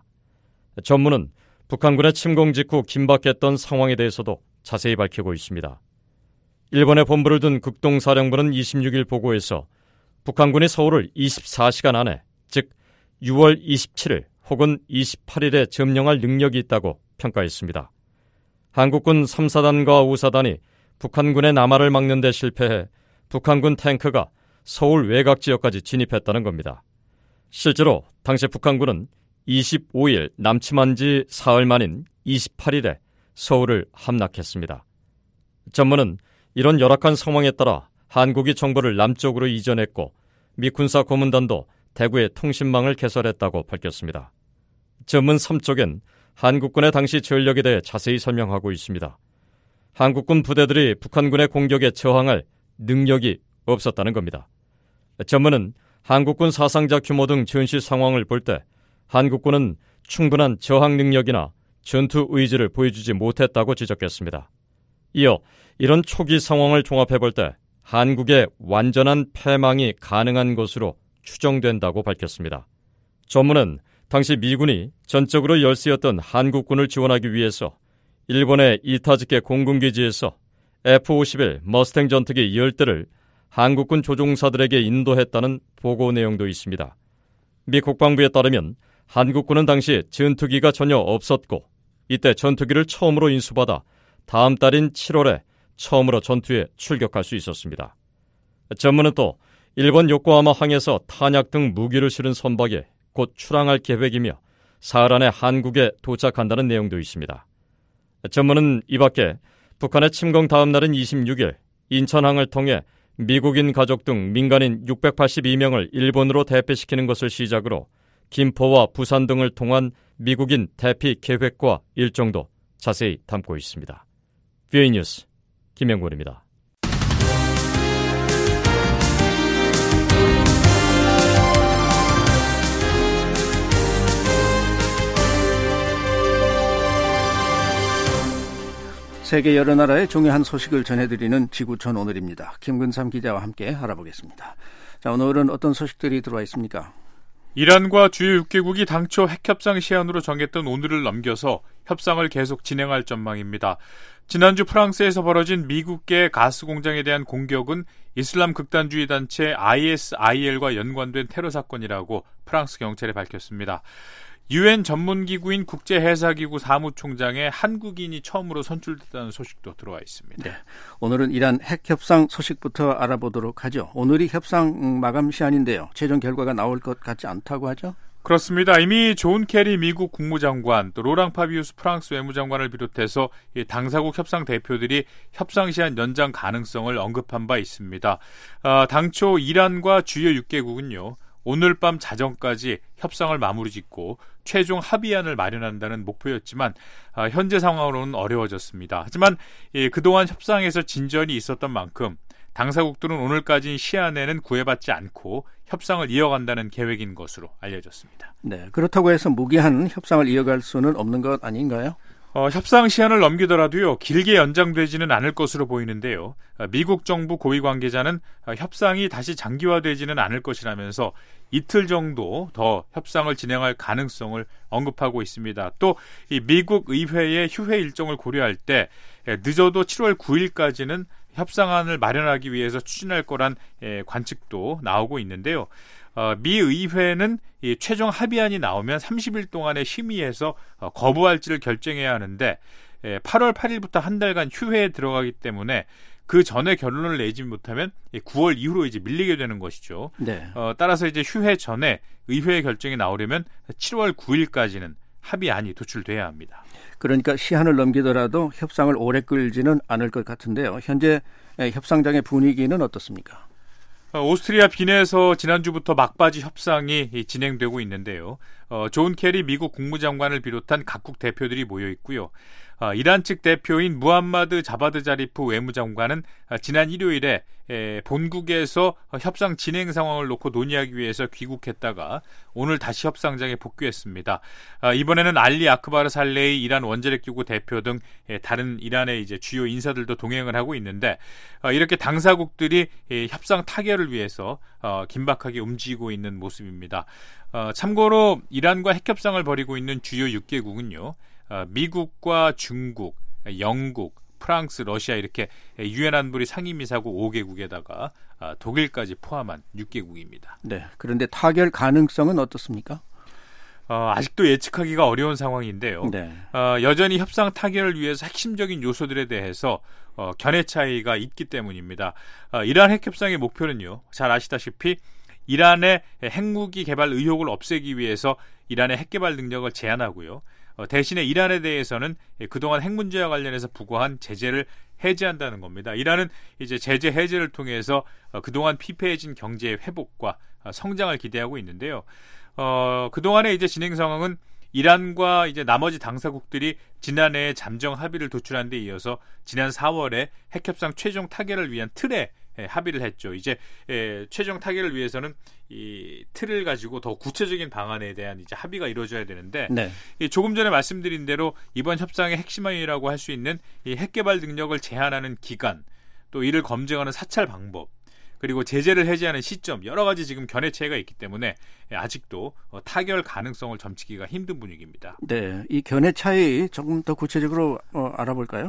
전문은 북한군의 침공 직후 긴박했던 상황에 대해서도 자세히 밝히고 있습니다. 일본에 본부를 둔 극동사령부는 26일 보고에서 북한군이 서울을 24시간 안에, 즉 6월 27일 혹은 28일에 점령할 능력이 있다고 평가했습니다. 한국군 3사단과 5사단이 북한군의 남하를 막는 데 실패해 북한군 탱크가 서울 외곽 지역까지 진입했다는 겁니다. 실제로 당시 북한군은 25일 남침한 지 사흘 만인 28일에 서울을 함락했습니다. 전문은 이런 열악한 상황에 따라 한국이 정보를 남쪽으로 이전했고 미 군사 고문단도 대구에 통신망을 개설했다고 밝혔습니다. 전문 3쪽엔 한국군의 당시 전력에 대해 자세히 설명하고 있습니다. 한국군 부대들이 북한군의 공격에 저항할 능력이 없었다는 겁니다. 전문은 한국군 사상자 규모 등 전시 상황을 볼 때 한국군은 충분한 저항 능력이나 전투 의지를 보여주지 못했다고 지적했습니다. 이어 이런 초기 상황을 종합해 볼 때 한국의 완전한 패망이 가능한 것으로 추정된다고 밝혔습니다. 전문은 당시 미군이 전적으로 열세였던 한국군을 지원하기 위해서 일본의 이타즈케 공군기지에서 F-51 머스탱 전투기 10대를 한국군 조종사들에게 인도했다는 보고 내용도 있습니다. 미 국방부에 따르면 한국군은 당시 전투기가 전혀 없었고 이때 전투기를 처음으로 인수받아 다음 달인 7월에 처음으로 전투에 출격할 수 있었습니다. 전문은 또 일본 요코하마 항에서 탄약 등 무기를 실은 선박에 곧 출항할 계획이며 사흘 안에 한국에 도착한다는 내용도 있습니다. 전문은 이 밖에 북한의 침공 다음 날인 26일 인천항을 통해 미국인 가족 등 민간인 682명을 일본으로 대피시키는 것을 시작으로 김포와 부산 등을 통한 미국인 대피 계획과 일정도 자세히 담고 있습니다. VOA 뉴스 김영곤입니다. 세계 여러 나라의 중요한 소식을 전해드리는 지구촌 오늘입니다. 김근삼 기자와 함께 알아보겠습니다. 자, 오늘은 어떤 소식들이 들어와 있습니까? 이란과 주요 6개국이 당초 핵협상 시한으로 정했던 오늘을 넘겨서 협상을 계속 진행할 전망입니다. 지난주 프랑스에서 벌어진 미국계 가스 공장에 대한 공격은 이슬람 극단주의 단체 ISIL과 연관된 테러 사건이라고 프랑스 경찰이 밝혔습니다. UN 전문기구인 국제해사기구 사무총장에 한국인이 처음으로 선출됐다는 소식도 들어와 있습니다. 네, 오늘은 이란 핵협상 소식부터 알아보도록 하죠. 오늘이 협상 마감 시한인데요. 최종 결과가 나올 것 같지 않다고 하죠? 그렇습니다. 이미 존 케리 미국 국무장관, 또 로랑 파비우스 프랑스 외무장관을 비롯해서 당사국 협상 대표들이 협상 시한 연장 가능성을 언급한 바 있습니다. 당초 이란과 주요 6개국은요. 오늘 밤 자정까지 협상을 마무리 짓고 최종 합의안을 마련한다는 목표였지만 현재 상황으로는 어려워졌습니다. 하지만 그동안 협상에서 진전이 있었던 만큼 당사국들은 오늘까지 시한에는 구애받지 않고 협상을 이어간다는 계획인 것으로 알려졌습니다. 네, 그렇다고 해서 무기한 협상을 이어갈 수는 없는 것 아닌가요? 협상 시한을 넘기더라도요, 길게 연장되지는 않을 것으로 보이는데요. 미국 정부 고위 관계자는 협상이 다시 장기화되지는 않을 것이라면서 이틀 정도 더 협상을 진행할 가능성을 언급하고 있습니다. 또 이 미국 의회의 휴회 일정을 고려할 때 늦어도 7월 9일까지는 협상안을 마련하기 위해서 추진할 거란 관측도 나오고 있는데요. 미 의회는 이 최종 합의안이 나오면 30일 동안에 심의해서 거부할지를 결정해야 하는데 8월 8일부터 한 달간 휴회에 들어가기 때문에 그 전에 결론을 내지 못하면 9월 이후로 이제 밀리게 되는 것이죠. 네. 따라서 이제 휴회 전에 의회의 결정이 나오려면 7월 9일까지는 합의안이 도출돼야 합니다. 그러니까 시한을 넘기더라도 협상을 오래 끌지는 않을 것 같은데요. 현재 협상장의 분위기는 어떻습니까? 오스트리아 빈에서 지난주부터 막바지 협상이 진행되고 있는데요. 존 케리 미국 국무장관을 비롯한 각국 대표들이 모여 있고요. 이란 측 대표인 무함마드 자바드 자리프 외무장관은 지난 일요일에 본국에서 협상 진행 상황을 놓고 논의하기 위해서 귀국했다가 오늘 다시 협상장에 복귀했습니다. 이번에는 알리 아크바르 살레이 이란 원자력기구 대표 등 다른 이란의 이제 주요 인사들도 동행을 하고 있는데 이렇게 당사국들이 협상 타결을 위해서 긴박하게 움직이고 있는 모습입니다. 참고로 이란과 핵협상을 벌이고 있는 주요 6개국은요. 미국과 중국, 영국, 프랑스, 러시아 이렇게 유엔 안보리 상임이사국 5개국에다가 독일까지 포함한 6개국입니다. 네, 그런데 타결 가능성은 어떻습니까? 아직도 예측하기가 어려운 상황인데요. 네. 여전히 협상 타결을 위해서 핵심적인 요소들에 대해서 견해 차이가 있기 때문입니다. 이란 핵협상의 목표는요. 잘 아시다시피 이란의 핵무기 개발 의혹을 없애기 위해서 이란의 핵개발 능력을 제한하고요. 대신에 이란에 대해서는 그동안 핵 문제와 관련해서 부과한 제재를 해제한다는 겁니다. 이란은 이제 제재 해제를 통해서 그동안 피폐해진 경제의 회복과 성장을 기대하고 있는데요. 그동안의 이제 진행 상황은 이란과 이제 나머지 당사국들이 지난해 잠정 합의를 도출한 데 이어서 지난 4월에 핵협상 최종 타결을 위한 틀에 합의를 했죠. 이제 최종 타결을 위해서는 이 틀을 가지고 더 구체적인 방안에 대한 이제 합의가 이루어져야 되는데 네. 조금 전에 말씀드린 대로 이번 협상의 핵심이라고 할 수 있는 이 핵개발 능력을 제한하는 기간, 또 이를 검증하는 사찰 방법, 그리고 제재를 해제하는 시점, 여러 가지 지금 견해 차이가 있기 때문에 아직도 타결 가능성을 점치기가 힘든 분위기입니다. 네, 이 견해 차이 조금 더 구체적으로 알아볼까요?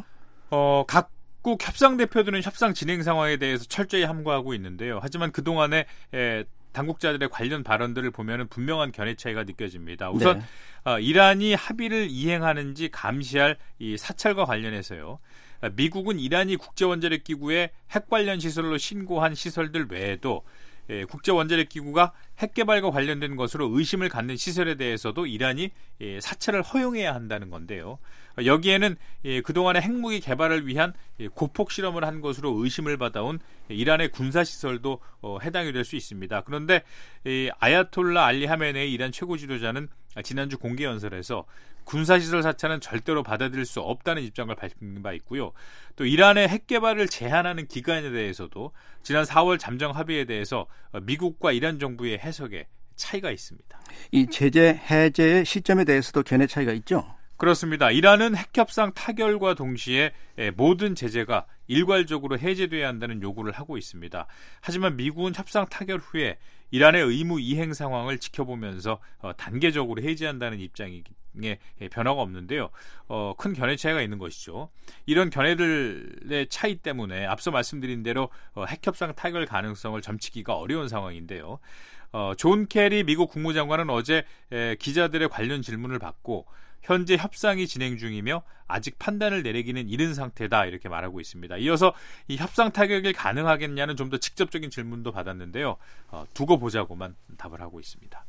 각국 협상 대표들은 협상 진행 상황에 대해서 철저히 함구하고 있는데요. 하지만 그동안에 당국자들의 관련 발언들을 보면 분명한 견해 차이가 느껴집니다. 우선 이란이 합의를 이행하는지 감시할 이 사찰과 관련해서요. 미국은 이란이 국제원자력기구에 핵 관련 시설로 신고한 시설들 외에도 국제원자력기구가 핵 개발과 관련된 것으로 의심을 갖는 시설에 대해서도 이란이 사찰을 허용해야 한다는 건데요. 여기에는 그동안의 핵무기 개발을 위한 고폭 실험을 한 것으로 의심을 받아온 이란의 군사시설도 해당이 될 수 있습니다. 그런데 아야톨라 알리 하메네이 이란 최고 지도자는 지난주 공개연설에서 군사시설 사찰은 절대로 받아들일 수 없다는 입장을 밝힌 바 있고요. 또 이란의 핵 개발을 제한하는 기간에 대해서도 지난 4월 잠정 합의에 대해서 미국과 이란 정부의 해석에 차이가 있습니다. 이 제재 해제의 시점에 대해서도 견해 차이가 있죠? 그렇습니다. 이란은 핵협상 타결과 동시에 모든 제재가 일괄적으로 해제돼야 한다는 요구를 하고 있습니다. 하지만 미국은 협상 타결 후에 이란의 의무 이행 상황을 지켜보면서 단계적으로 해제한다는 입장에 변화가 없는데요. 큰 견해 차이가 있는 것이죠. 이런 견해들의 차이 때문에 앞서 말씀드린 대로 핵협상 타결 가능성을 점치기가 어려운 상황인데요. 존 케리 미국 국무장관은 어제 기자들의 관련 질문을 받고 현재 협상이 진행 중이며 아직 판단을 내리기는 이른 상태다 이렇게 말하고 있습니다. 이어서 이 협상 타결이 가능하겠냐는 좀 더 직접적인 질문도 받았는데요. 두고 보자고만 답을 하고 있습니다.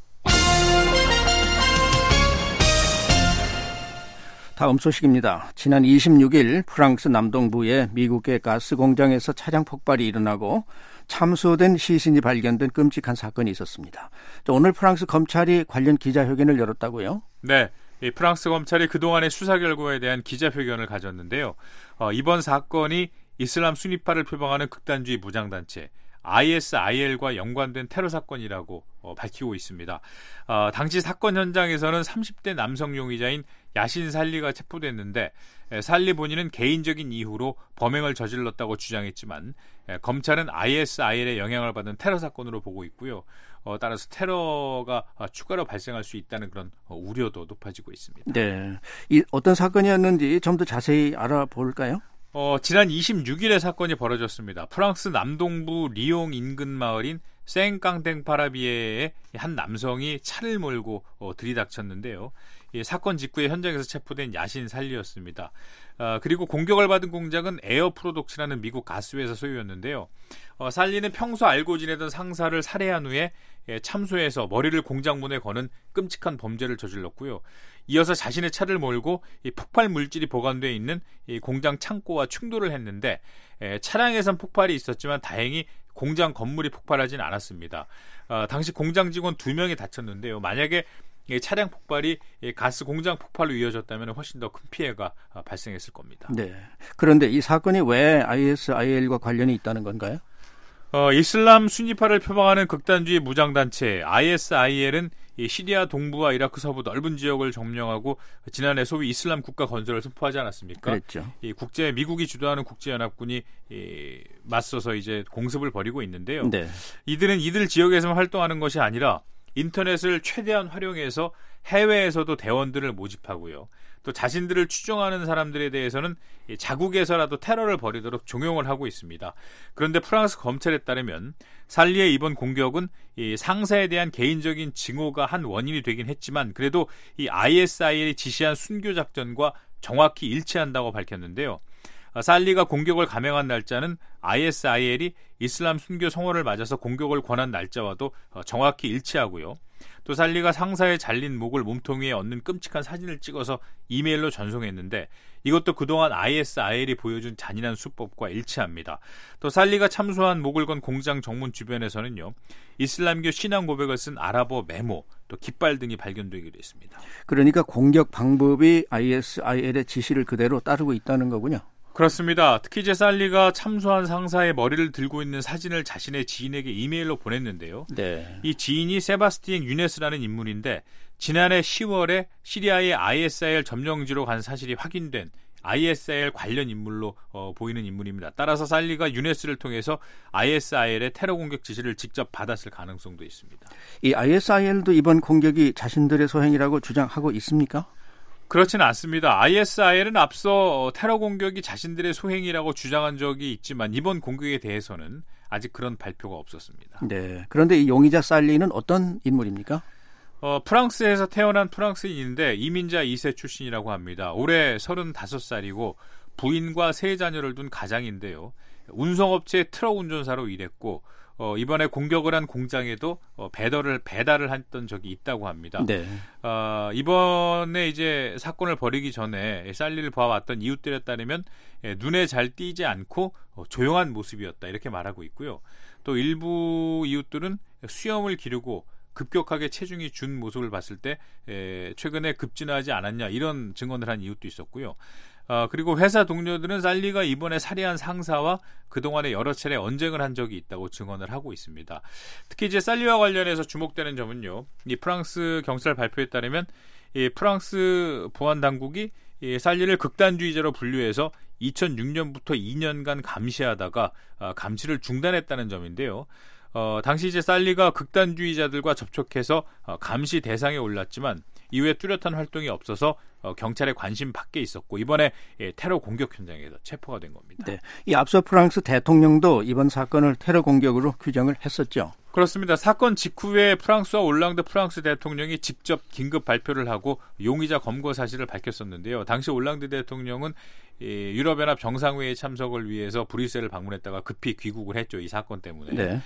다음 소식입니다. 지난 26일 프랑스 남동부의 미국의 가스 공장에서 차량 폭발이 일어나고 참수된 시신이 발견된 끔찍한 사건이 있었습니다. 오늘 프랑스 검찰이 관련 기자회견을 열었다고요? 네. 프랑스 검찰이 그동안의 수사 결과에 대한 기자회견을 가졌는데요. 이번 사건이 이슬람 순위파를 표방하는 극단주의 무장단체 ISIL과 연관된 테러 사건이라고 밝히고 있습니다. 당시 사건 현장에서는 30대 남성 용의자인 야신 살리가 체포됐는데 살리 본인은 개인적인 이유로 범행을 저질렀다고 주장했지만 검찰은 ISIL의 영향을 받은 테러 사건으로 보고 있고요. 따라서 테러가 추가로 발생할 수 있다는 그런 우려도 높아지고 있습니다. 네, 이 어떤 사건이었는지 좀 더 자세히 알아볼까요? 지난 26일에 사건이 벌어졌습니다. 프랑스 남동부 리옹 인근 마을인 생깡땡파라비에의 한 남성이 차를 몰고 들이닥쳤는데요. 이 사건 직후에 현장에서 체포된 야신 살리였습니다. 그리고 공격을 받은 공장은 에어 프로덕츠라는 미국 가스회사 소유였는데요. 살리는 평소 알고 지내던 상사를 살해한 후에 참수해서 머리를 공장 문에 거는 끔찍한 범죄를 저질렀고요. 이어서 자신의 차를 몰고 이 폭발 물질이 보관되어 있는 이 공장 창고와 충돌을 했는데 차량에선 폭발이 있었지만 다행히 공장 건물이 폭발하진 않았습니다. 당시 공장 직원 2명이 다쳤는데요. 만약에 차량 폭발이 가스 공장 폭발로 이어졌다면 훨씬 더 큰 피해가 발생했을 겁니다. 네. 그런데 이 사건이 왜 ISIL과 관련이 있다는 건가요? 이슬람 순위파를 표방하는 극단주의 무장단체 ISIL은 시리아 동부와 이라크 서부 넓은 지역을 점령하고 지난해 소위 이슬람 국가 건설을 선포하지 않았습니까? 그랬죠. 미국이 주도하는 국제연합군이 맞서서 이제 공습을 벌이고 있는데요. 네. 이들은 이들 지역에서만 활동하는 것이 아니라 인터넷을 최대한 활용해서 해외에서도 대원들을 모집하고요. 또 자신들을 추종하는 사람들에 대해서는 자국에서라도 테러를 벌이도록 종용을 하고 있습니다. 그런데 프랑스 검찰에 따르면 살리의 이번 공격은 이 상사에 대한 개인적인 증오가 한 원인이 되긴 했지만 그래도 이 ISIL이 지시한 순교 작전과 정확히 일치한다고 밝혔는데요. 살리가 공격을 감행한 날짜는 ISIL이 이슬람 순교 성원을 맞아서 공격을 권한 날짜와도 정확히 일치하고요. 또 살리가 상사의 잘린 목을 몸통 위에 얹는 끔찍한 사진을 찍어서 이메일로 전송했는데 이것도 그동안 ISIL이 보여준 잔인한 수법과 일치합니다. 또 살리가 참수한 목을 건 공장 정문 주변에서는요. 이슬람교 신앙 고백을 쓴 아랍어 메모, 또 깃발 등이 발견되기도 했습니다. 그러니까 공격 방법이 ISIL의 지시를 그대로 따르고 있다는 거군요. 그렇습니다. 특히 이제 살리가 참수한 상사의 머리를 들고 있는 사진을 자신의 지인에게 이메일로 보냈는데요. 네. 이 지인이 세바스티엔 유네스라는 인물인데 지난해 10월에 시리아의 ISIL 점령지로 간 사실이 확인된 ISIL 관련 인물로 보이는 인물입니다. 따라서 살리가 유네스를 통해서 ISIL의 테러 공격 지시를 직접 받았을 가능성도 있습니다. 이 ISIL도 이번 공격이 자신들의 소행이라고 주장하고 있습니까? 그렇지는 않습니다. ISIL은 앞서 테러 공격이 자신들의 소행이라고 주장한 적이 있지만 이번 공격에 대해서는 아직 그런 발표가 없었습니다. 네. 그런데 이 용의자 살리는 어떤 인물입니까? 프랑스에서 태어난 프랑스인인데 이민자 2세 출신이라고 합니다. 올해 35살이고 부인과 3자녀를 둔 가장인데요. 운송업체 트럭 운전사로 일했고 이번에 공격을 한 공장에도 배달을 했던 적이 있다고 합니다. 네. 이번에 이제 사건을 벌이기 전에 살리를 봐왔던 이웃들에 따르면 눈에 잘 띄지 않고 조용한 모습이었다 이렇게 말하고 있고요. 또 일부 이웃들은 수염을 기르고 급격하게 체중이 준 모습을 봤을 때 최근에 급진하지 않았냐 이런 증언을 한 이웃도 있었고요. 그리고 회사 동료들은 살리가 이번에 살해한 상사와 그동안에 여러 차례 언쟁을 한 적이 있다고 증언을 하고 있습니다. 특히 이제 살리와 관련해서 주목되는 점은요. 이 프랑스 경찰 발표에 따르면 이 프랑스 보안 당국이 이 살리를 극단주의자로 분류해서 2006년부터 2년간 감시하다가 감시를 중단했다는 점인데요. 당시 이제 살리가 극단주의자들과 접촉해서 감시 대상에 올랐지만 이후에 뚜렷한 활동이 없어서 경찰의 관심 밖에 있었고 이번에 테러 공격 현장에서 체포가 된 겁니다. 네, 이 앞서 프랑스 대통령도 이번 사건을 테러 공격으로 규정을 했었죠. 그렇습니다. 사건 직후에 프랑스와 올랑드 프랑스 대통령이 직접 긴급 발표를 하고 용의자 검거 사실을 밝혔었는데요. 당시 올랑드 대통령은 유럽연합 정상회의 참석을 위해서 브뤼셀을 방문했다가 급히 귀국을 했죠. 이 사건 때문에. 네.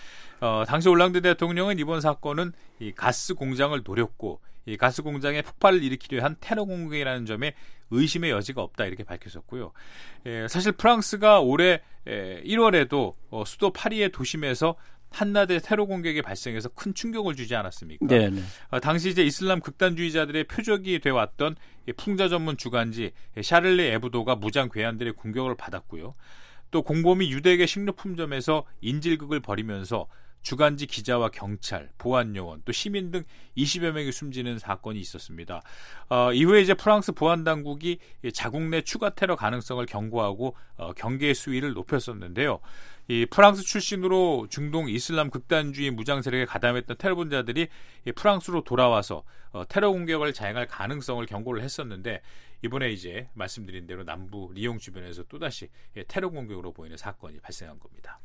당시 올랑드 대통령은 이번 사건은 이 가스 공장을 노렸고 이 가스 공장에 폭발을 일으키려 한 테러 공격이라는 점에 의심의 여지가 없다 이렇게 밝혔었고요. 사실 프랑스가 올해 1월에도 수도 파리의 도심에서 한낮에 테러 공격이 발생해서 큰 충격을 주지 않았습니까? 네네. 당시 이제 이슬람 극단주의자들의 표적이 되어왔던 풍자 전문 주간지 샤를리 에브도가 무장 괴한들의 공격을 받았고요. 또 공범이 유대계 식료품점에서 인질극을 벌이면서 주간지 기자와 경찰, 보안요원, 또 시민 등 20여 명이 숨지는 사건이 있었습니다. 이후에 이제 프랑스 보안 당국이 자국 내 추가 테러 가능성을 경고하고 경계 수위를 높였었는데요. 이 프랑스 출신으로 중동 이슬람 극단주의 무장 세력에 가담했던 테러분자들이 프랑스로 돌아와서 테러 공격을 자행할 가능성을 경고를 했었는데 이번에 이제 말씀드린 대로 남부 리옹 주변에서 또다시 테러 공격으로 보이는 사건이 발생한 겁니다.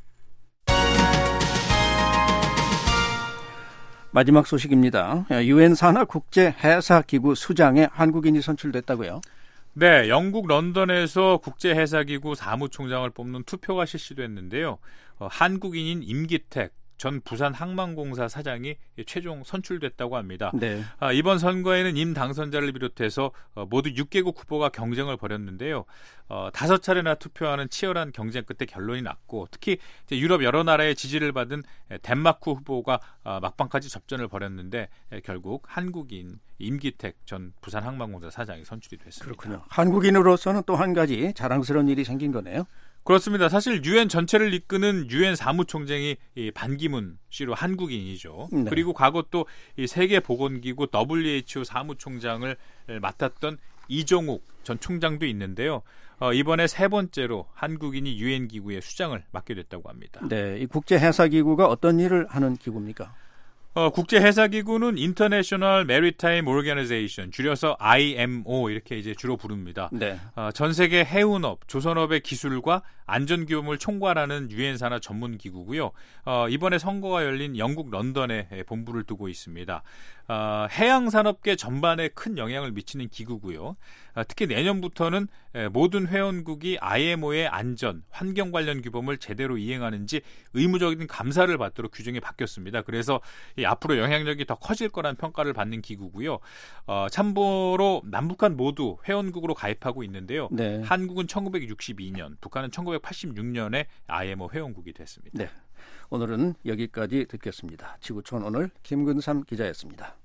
마지막 소식입니다. 유엔 산하 국제 해사 기구 수장에 한국인이 선출됐다고요? 네, 영국 런던에서 국제해사기구 사무총장을 뽑는 투표가 실시됐는데요. 한국인인 임기택 전 부산항만공사 사장이 최종 선출됐다고 합니다. 네. 이번 선거에는 임 당선자를 비롯해서 모두 6개국 후보가 경쟁을 벌였는데요. 5차례나 투표하는 치열한 경쟁 끝에 결론이 났고 특히 이제 유럽 여러 나라의 지지를 받은 덴마크 후보가 막판까지 접전을 벌였는데 결국 한국인 임기택 전 부산항만공사 사장이 선출이 됐습니다. 그렇군요. 한국인으로서는 또 한 가지 자랑스러운 일이 생긴 거네요. 그렇습니다. 사실 유엔 전체를 이끄는 유엔 사무총장이 반기문 씨로 한국인이죠. 네. 그리고 과거 또 이 세계보건기구 WHO 사무총장을 맡았던 이종욱 전 총장도 있는데요. 이번에 3번째로 한국인이 유엔 기구의 수장을 맡게 됐다고 합니다. 네, 이 국제해사기구가 어떤 일을 하는 기구입니까? 국제해사기구는 International Maritime Organization, 줄여서 IMO 이렇게 이제 주로 부릅니다. 네. 전 세계 해운업, 조선업의 기술과 안전교험을 총괄하는 유엔 산하 전문 기구고요. 이번에 선거가 열린 영국 런던에 본부를 두고 있습니다. 해양산업계 전반에 큰 영향을 미치는 기구고요. 특히 내년부터는 모든 회원국이 IMO의 안전, 환경 관련 규범을 제대로 이행하는지 의무적인 감사를 받도록 규정이 바뀌었습니다. 그래서 앞으로 영향력이 더 커질 거란 평가를 받는 기구고요. 참고로 남북한 모두 회원국으로 가입하고 있는데요. 네. 한국은 1962년, 북한은 1986년에 IMO 회원국이 됐습니다. 네. 오늘은 여기까지 듣겠습니다. 지구촌 오늘 김근삼 기자였습니다.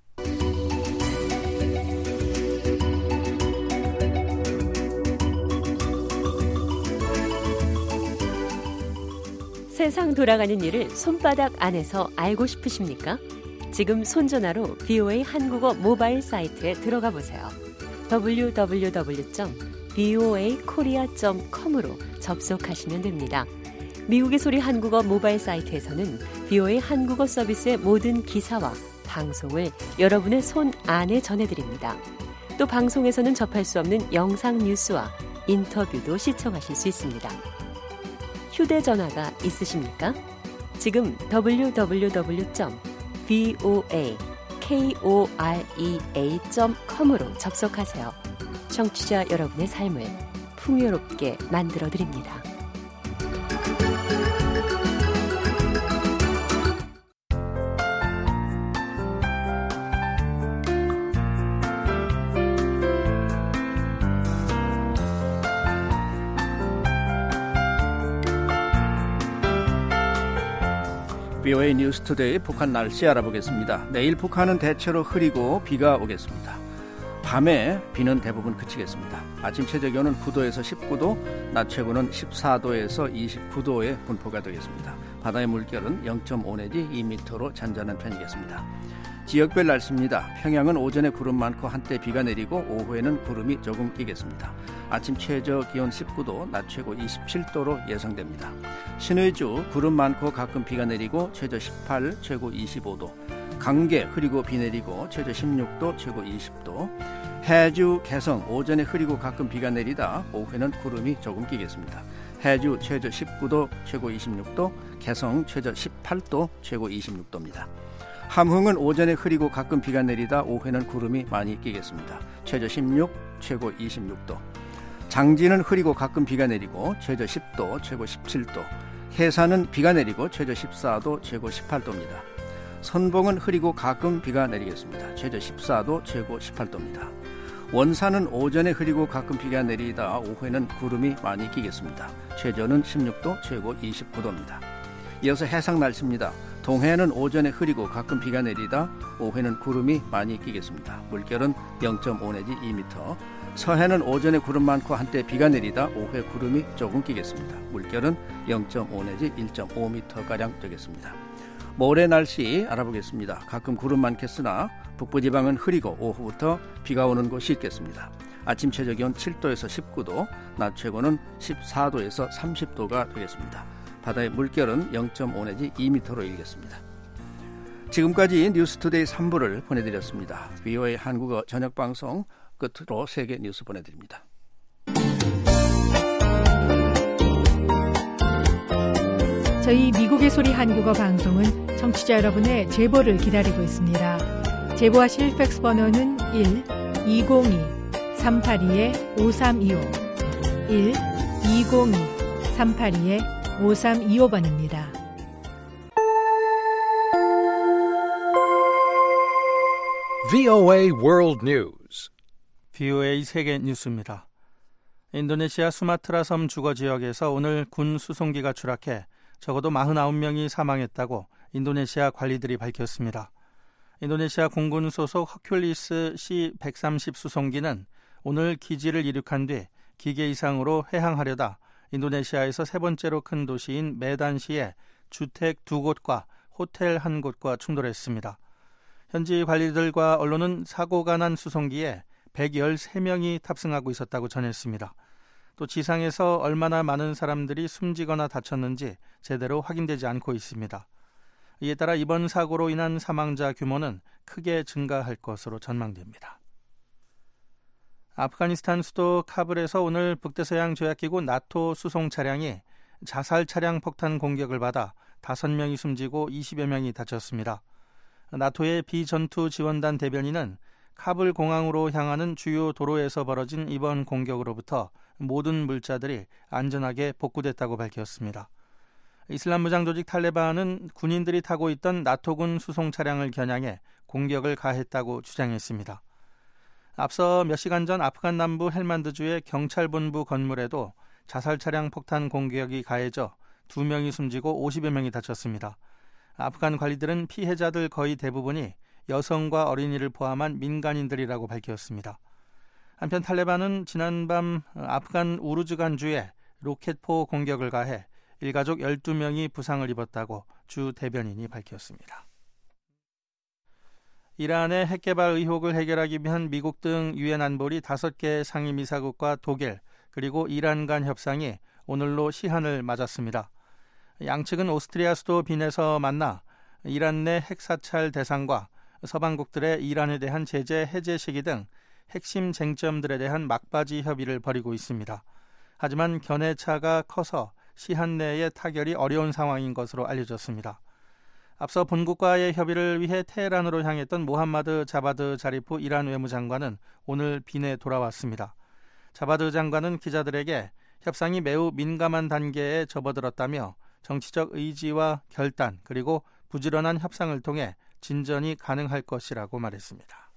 세상 돌아가는 일을 손바닥 안에서 알고 싶으십니까? 지금 손전화로 VOA 한국어 모바일 사이트에 들어가 보세요. www.voakorea.com으로 접속하시면 됩니다. 미국의 소리 한국어 모바일 사이트에서는 VOA 한국어 서비스의 모든 기사와 방송을 여러분의 손 안에 전해드립니다. 또 방송에서는 접할 수 없는 영상 뉴스와 인터뷰도 시청하실 수 있습니다. 휴대전화가 있으십니까? 지금 www.voakorea.com으로 접속하세요. 청취자 여러분의 삶을 풍요롭게 만들어드립니다. VOA 뉴스투데이 북한 날씨 알아보겠습니다. 내일 북한은 대체로 흐리고 비가 오겠습니다. 밤에 비는 대부분 그치겠습니다. 아침 최저기온은 9도에서 19도, 낮 최고는 14도에서 29도의 분포가 되겠습니다. 바다의 물결은 0.5 내지 2m로 잔잔한 편이겠습니다. 지역별 날씨입니다. 평양은 오전에 구름 많고 한때 비가 내리고 오후에는 구름이 조금 끼겠습니다. 아침 최저 기온 19도, 낮 최고 27도로 예상됩니다. 신의주 구름 많고 가끔 비가 내리고 최저 18, 최고 25도. 강계 흐리고 비 내리고 최저 16도, 최고 20도. 해주 개성 오전에 흐리고 가끔 비가 내리다 오후에는 구름이 조금 끼겠습니다. 해주 최저 19도, 최고 26도. 개성 최저 18도, 최고 26도입니다. 함흥은 오전에 흐리고 가끔 비가 내리다 오후에는 구름이 많이 끼겠습니다. 최저 16, 최고 26도. 장진은 흐리고 가끔 비가 내리고 최저 10도, 최고 17도. 해산은 비가 내리고 최저 14도, 최고 18도입니다. 선봉은 흐리고 가끔 비가 내리겠습니다. 최저 14도, 최고 18도입니다. 원산은 오전에 흐리고 가끔 비가 내리다 오후에는 구름이 많이 끼겠습니다. 최저는 16도, 최고 29도입니다. 이어서 해상 날씨입니다. 동해는 오전에 흐리고 가끔 비가 내리다 오후에는 구름이 많이 끼겠습니다. 물결은 0.5 내지 2m. 서해는 오전에 구름 많고 한때 비가 내리다 오후에 구름이 조금 끼겠습니다. 물결은 0.5 내지 1.5m가량 되겠습니다. 모레 날씨 알아보겠습니다. 가끔 구름 많겠으나 북부지방은 흐리고 오후부터 비가 오는 곳이 있겠습니다. 아침 최저기온 7도에서 19도, 낮 최고는 14도에서 30도가 되겠습니다. 바다의 물결은 0.5 내지 2m로 일겠습니다. 지금까지 뉴스투데이 3부를 보내드렸습니다. VOA 한국어 저녁방송 끝으로 세계 뉴스 보내드립니다. 저희 미국의 소리 한국어 방송은 청취자 여러분의 제보를 기다리고 있습니다. 제보하실 팩스 번호는 1-202-382-5325 1-202-382-5325번입니다. VOA World News. VOA 세계 뉴스입니다. 인도네시아 수마트라 섬 주거 지역에서 오늘 군 수송기가 추락해 적어도 49명이 사망했다고 인도네시아 관리들이 밝혔습니다. 인도네시아 공군 소속 허큘리스 C-130 수송기는 오늘 기지를 이륙한 뒤 기계 이상으로 회항하려다 인도네시아에서 세 번째로 큰 도시인 메단시의 주택 2곳과 호텔 1곳과 충돌했습니다. 현지 관리들과 언론은 사고가 난 수송기에 113명이 탑승하고 있었다고 전했습니다. 또 지상에서 얼마나 많은 사람들이 숨지거나 다쳤는지 제대로 확인되지 않고 있습니다. 이에 따라 이번 사고로 인한 사망자 규모는 크게 증가할 것으로 전망됩니다. 아프가니스탄 수도 카불에서 오늘 북대서양 조약기구 나토 수송 차량이 자살 차량 폭탄 공격을 받아 5명이 숨지고 20여 명이 다쳤습니다. 나토의 비전투 지원단 대변인은 카불 공항으로 향하는 주요 도로에서 벌어진 이번 공격으로부터 모든 물자들이 안전하게 복구됐다고 밝혔습니다. 이슬람 무장 조직 탈레반은 군인들이 타고 있던 나토군 수송 차량을 겨냥해 공격을 가했다고 주장했습니다. 앞서 몇 시간 전 아프간 남부 헬만드주의 경찰본부 건물에도 자살 차량 폭탄 공격이 가해져 2명이 숨지고 50여 명이 다쳤습니다. 아프간 관리들은 피해자들 거의 대부분이 여성과 어린이를 포함한 민간인들이라고 밝혔습니다. 한편 탈레반은 지난밤 아프간 우르즈간주에 로켓포 공격을 가해 일가족 12명이 부상을 입었다고 주 대변인이 밝혔습니다. 이란의 핵개발 의혹을 해결하기 위한 미국 등 유엔 안보리 5개 상임이사국과 독일 그리고 이란 간 협상이 오늘로 시한을 맞았습니다. 양측은 오스트리아 수도 빈에서 만나 이란 내 핵사찰 대상과 서방국들의 이란에 대한 제재 해제 시기 등 핵심 쟁점들에 대한 막바지 협의를 벌이고 있습니다. 하지만 견해차가 커서 시한 내에 타결이 어려운 상황인 것으로 알려졌습니다. 앞서 본국과의 협의를 위해 테헤란으로 향했던 모함마드 자바드 자리프 이란 외무장관은 오늘 빈에 돌아왔습니다. 자바드 장관은 기자들에게 협상이 매우 민감한 단계에 접어들었다며 정치적 의지와 결단 그리고 부지런한 협상을 통해 진전이 가능할 것이라고 말했습니다.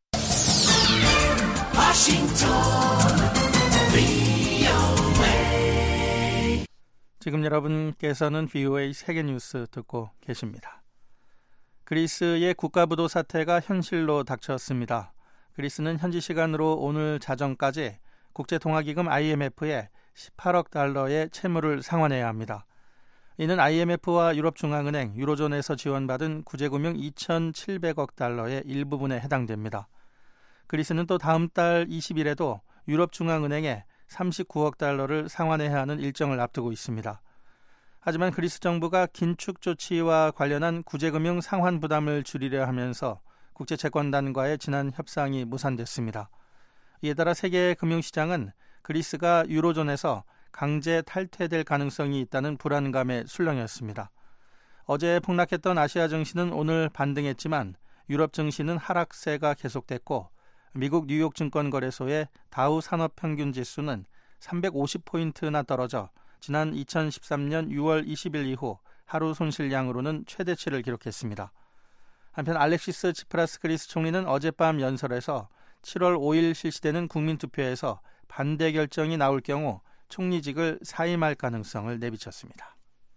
지금 여러분께서는 VOA 세계뉴스 듣고 계십니다. 그리스의 국가부도 사태가 현실로 닥쳤습니다. 그리스는 현지 시간으로 오늘 자정까지 국제통화기금 IMF에 18억 달러의 채무를 상환해야 합니다. 이는 IMF와 유럽중앙은행, 유로존에서 지원받은 구제금융 2,700억 달러의 일부분에 해당됩니다. 그리스는 또 다음 달 20일에도 유럽중앙은행에 39억 달러를 상환해야 하는 일정을 앞두고 있습니다. 하지만 그리스 정부가 긴축 조치와 관련한 구제금융 상환 부담을 줄이려 하면서 국제채권단과의 지난 협상이 무산됐습니다. 이에 따라 세계 금융시장은 그리스가 유로존에서 강제 탈퇴될 가능성이 있다는 불안감에 술렁였습니다. 어제 폭락했던 아시아 증시는 오늘 반등했지만 유럽 증시는 하락세가 계속됐고 미국 뉴욕 증권거래소의 다우 산업평균지수는 350포인트나 떨어져 지난 2013년 6월 20일 이후 하루 손실량으로는 최대치를 기록했습니다. 한편 알렉시스 치프라스 그리스 총리는 어젯밤 연설에서 7월 5일 실시되는 국민투표에서 반대 결정이 나올 경우 총리직을 사임할 가능성을 내비쳤습니다.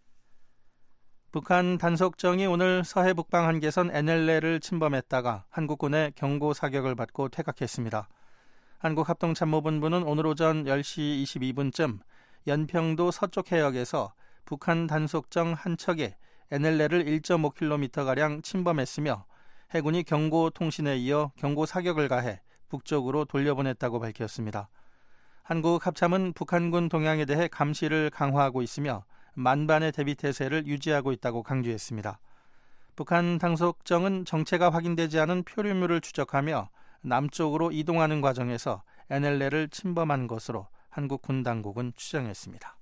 북한 단속정이 오늘 서해 북방 한계선 NLL을 침범했다가 한국군의 경고 사격을 받고 퇴각했습니다. 한국합동참모본부는 오늘 오전 10시 22분쯤 연평도 서쪽 해역에서 북한 단속정 한 척이 NLL을 1.5km가량 침범했으며 해군이 경고 통신에 이어 경고 사격을 가해 북쪽으로 돌려보냈다고 밝혔습니다. 한국합참은 북한군 동향에 대해 감시를 강화하고 있으며 만반의 대비태세를 유지하고 있다고 강조했습니다. 북한 단속정은 정체가 확인되지 않은 표류물을 추적하며 남쪽으로 이동하는 과정에서 NLL을 침범한 것으로 한국 군 당국은 추정했습니다.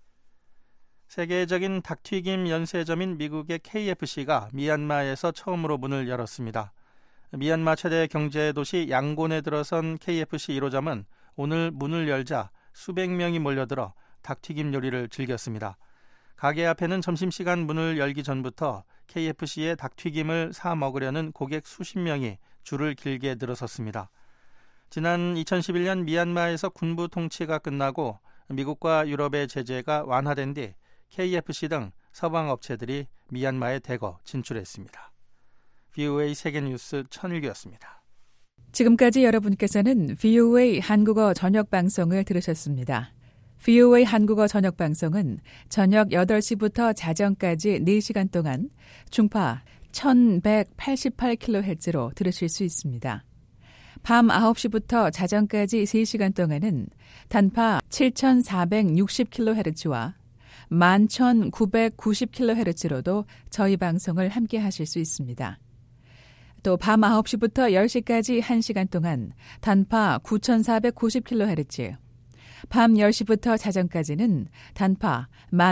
세계적인 닭튀김 연쇄점인 미국의 KFC가 미얀마에서 처음으로 문을 열었습니다. 미얀마 최대 경제 도시 양곤에 들어선 KFC 1호점은 오늘 문을 열자 수백 명이 몰려들어 닭튀김 요리를 즐겼습니다. 가게 앞에는 점심시간 문을 열기 전부터 KFC의 닭튀김을 사 먹으려는 고객 수십 명이 줄을 길게 늘어섰습니다. 지난 2011년 미얀마에서 군부 통치가 끝나고 미국과 유럽의 제재가 완화된 뒤 KFC 등 서방 업체들이 미얀마에 대거 진출했습니다. VOA 세계뉴스 천일규였습니다. 지금까지 여러분께서는 VOA 한국어 저녁방송을 들으셨습니다. VOA 한국어 저녁방송은 저녁 8시부터 자정까지 4시간 동안 중파 1188kHz로 들으실 수 있습니다. 밤 9시부터 자정까지 3시간 동안은 단파 7460kHz와 11990kHz로도 저희 방송을 함께 하실 수 있습니다. 또 밤 9시부터 10시까지 1시간 동안 단파 9490kHz, 밤 10시부터 자정까지는 단파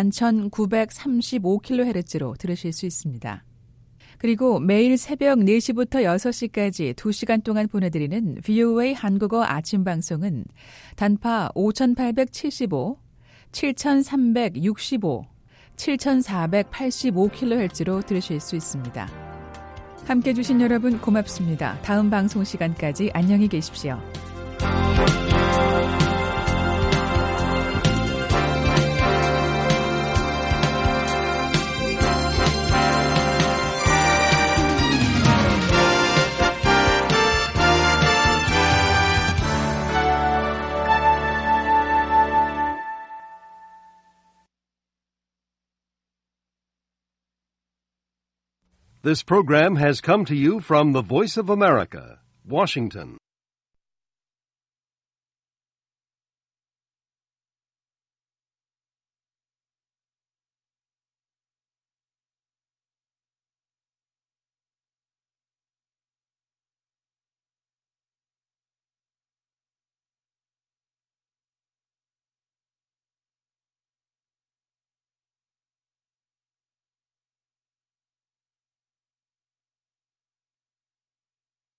11935kHz로 들으실 수 있습니다. 그리고 매일 새벽 4시부터 6시까지 2시간 동안 보내드리는 VOA 한국어 아침 방송은 단파 5875, 7365, 7485kHz로 들으실 수 있습니다. 함께해 주신 여러분 고맙습니다. 다음 방송 시간까지 안녕히 계십시오. This program has come to you from the Voice of America, Washington.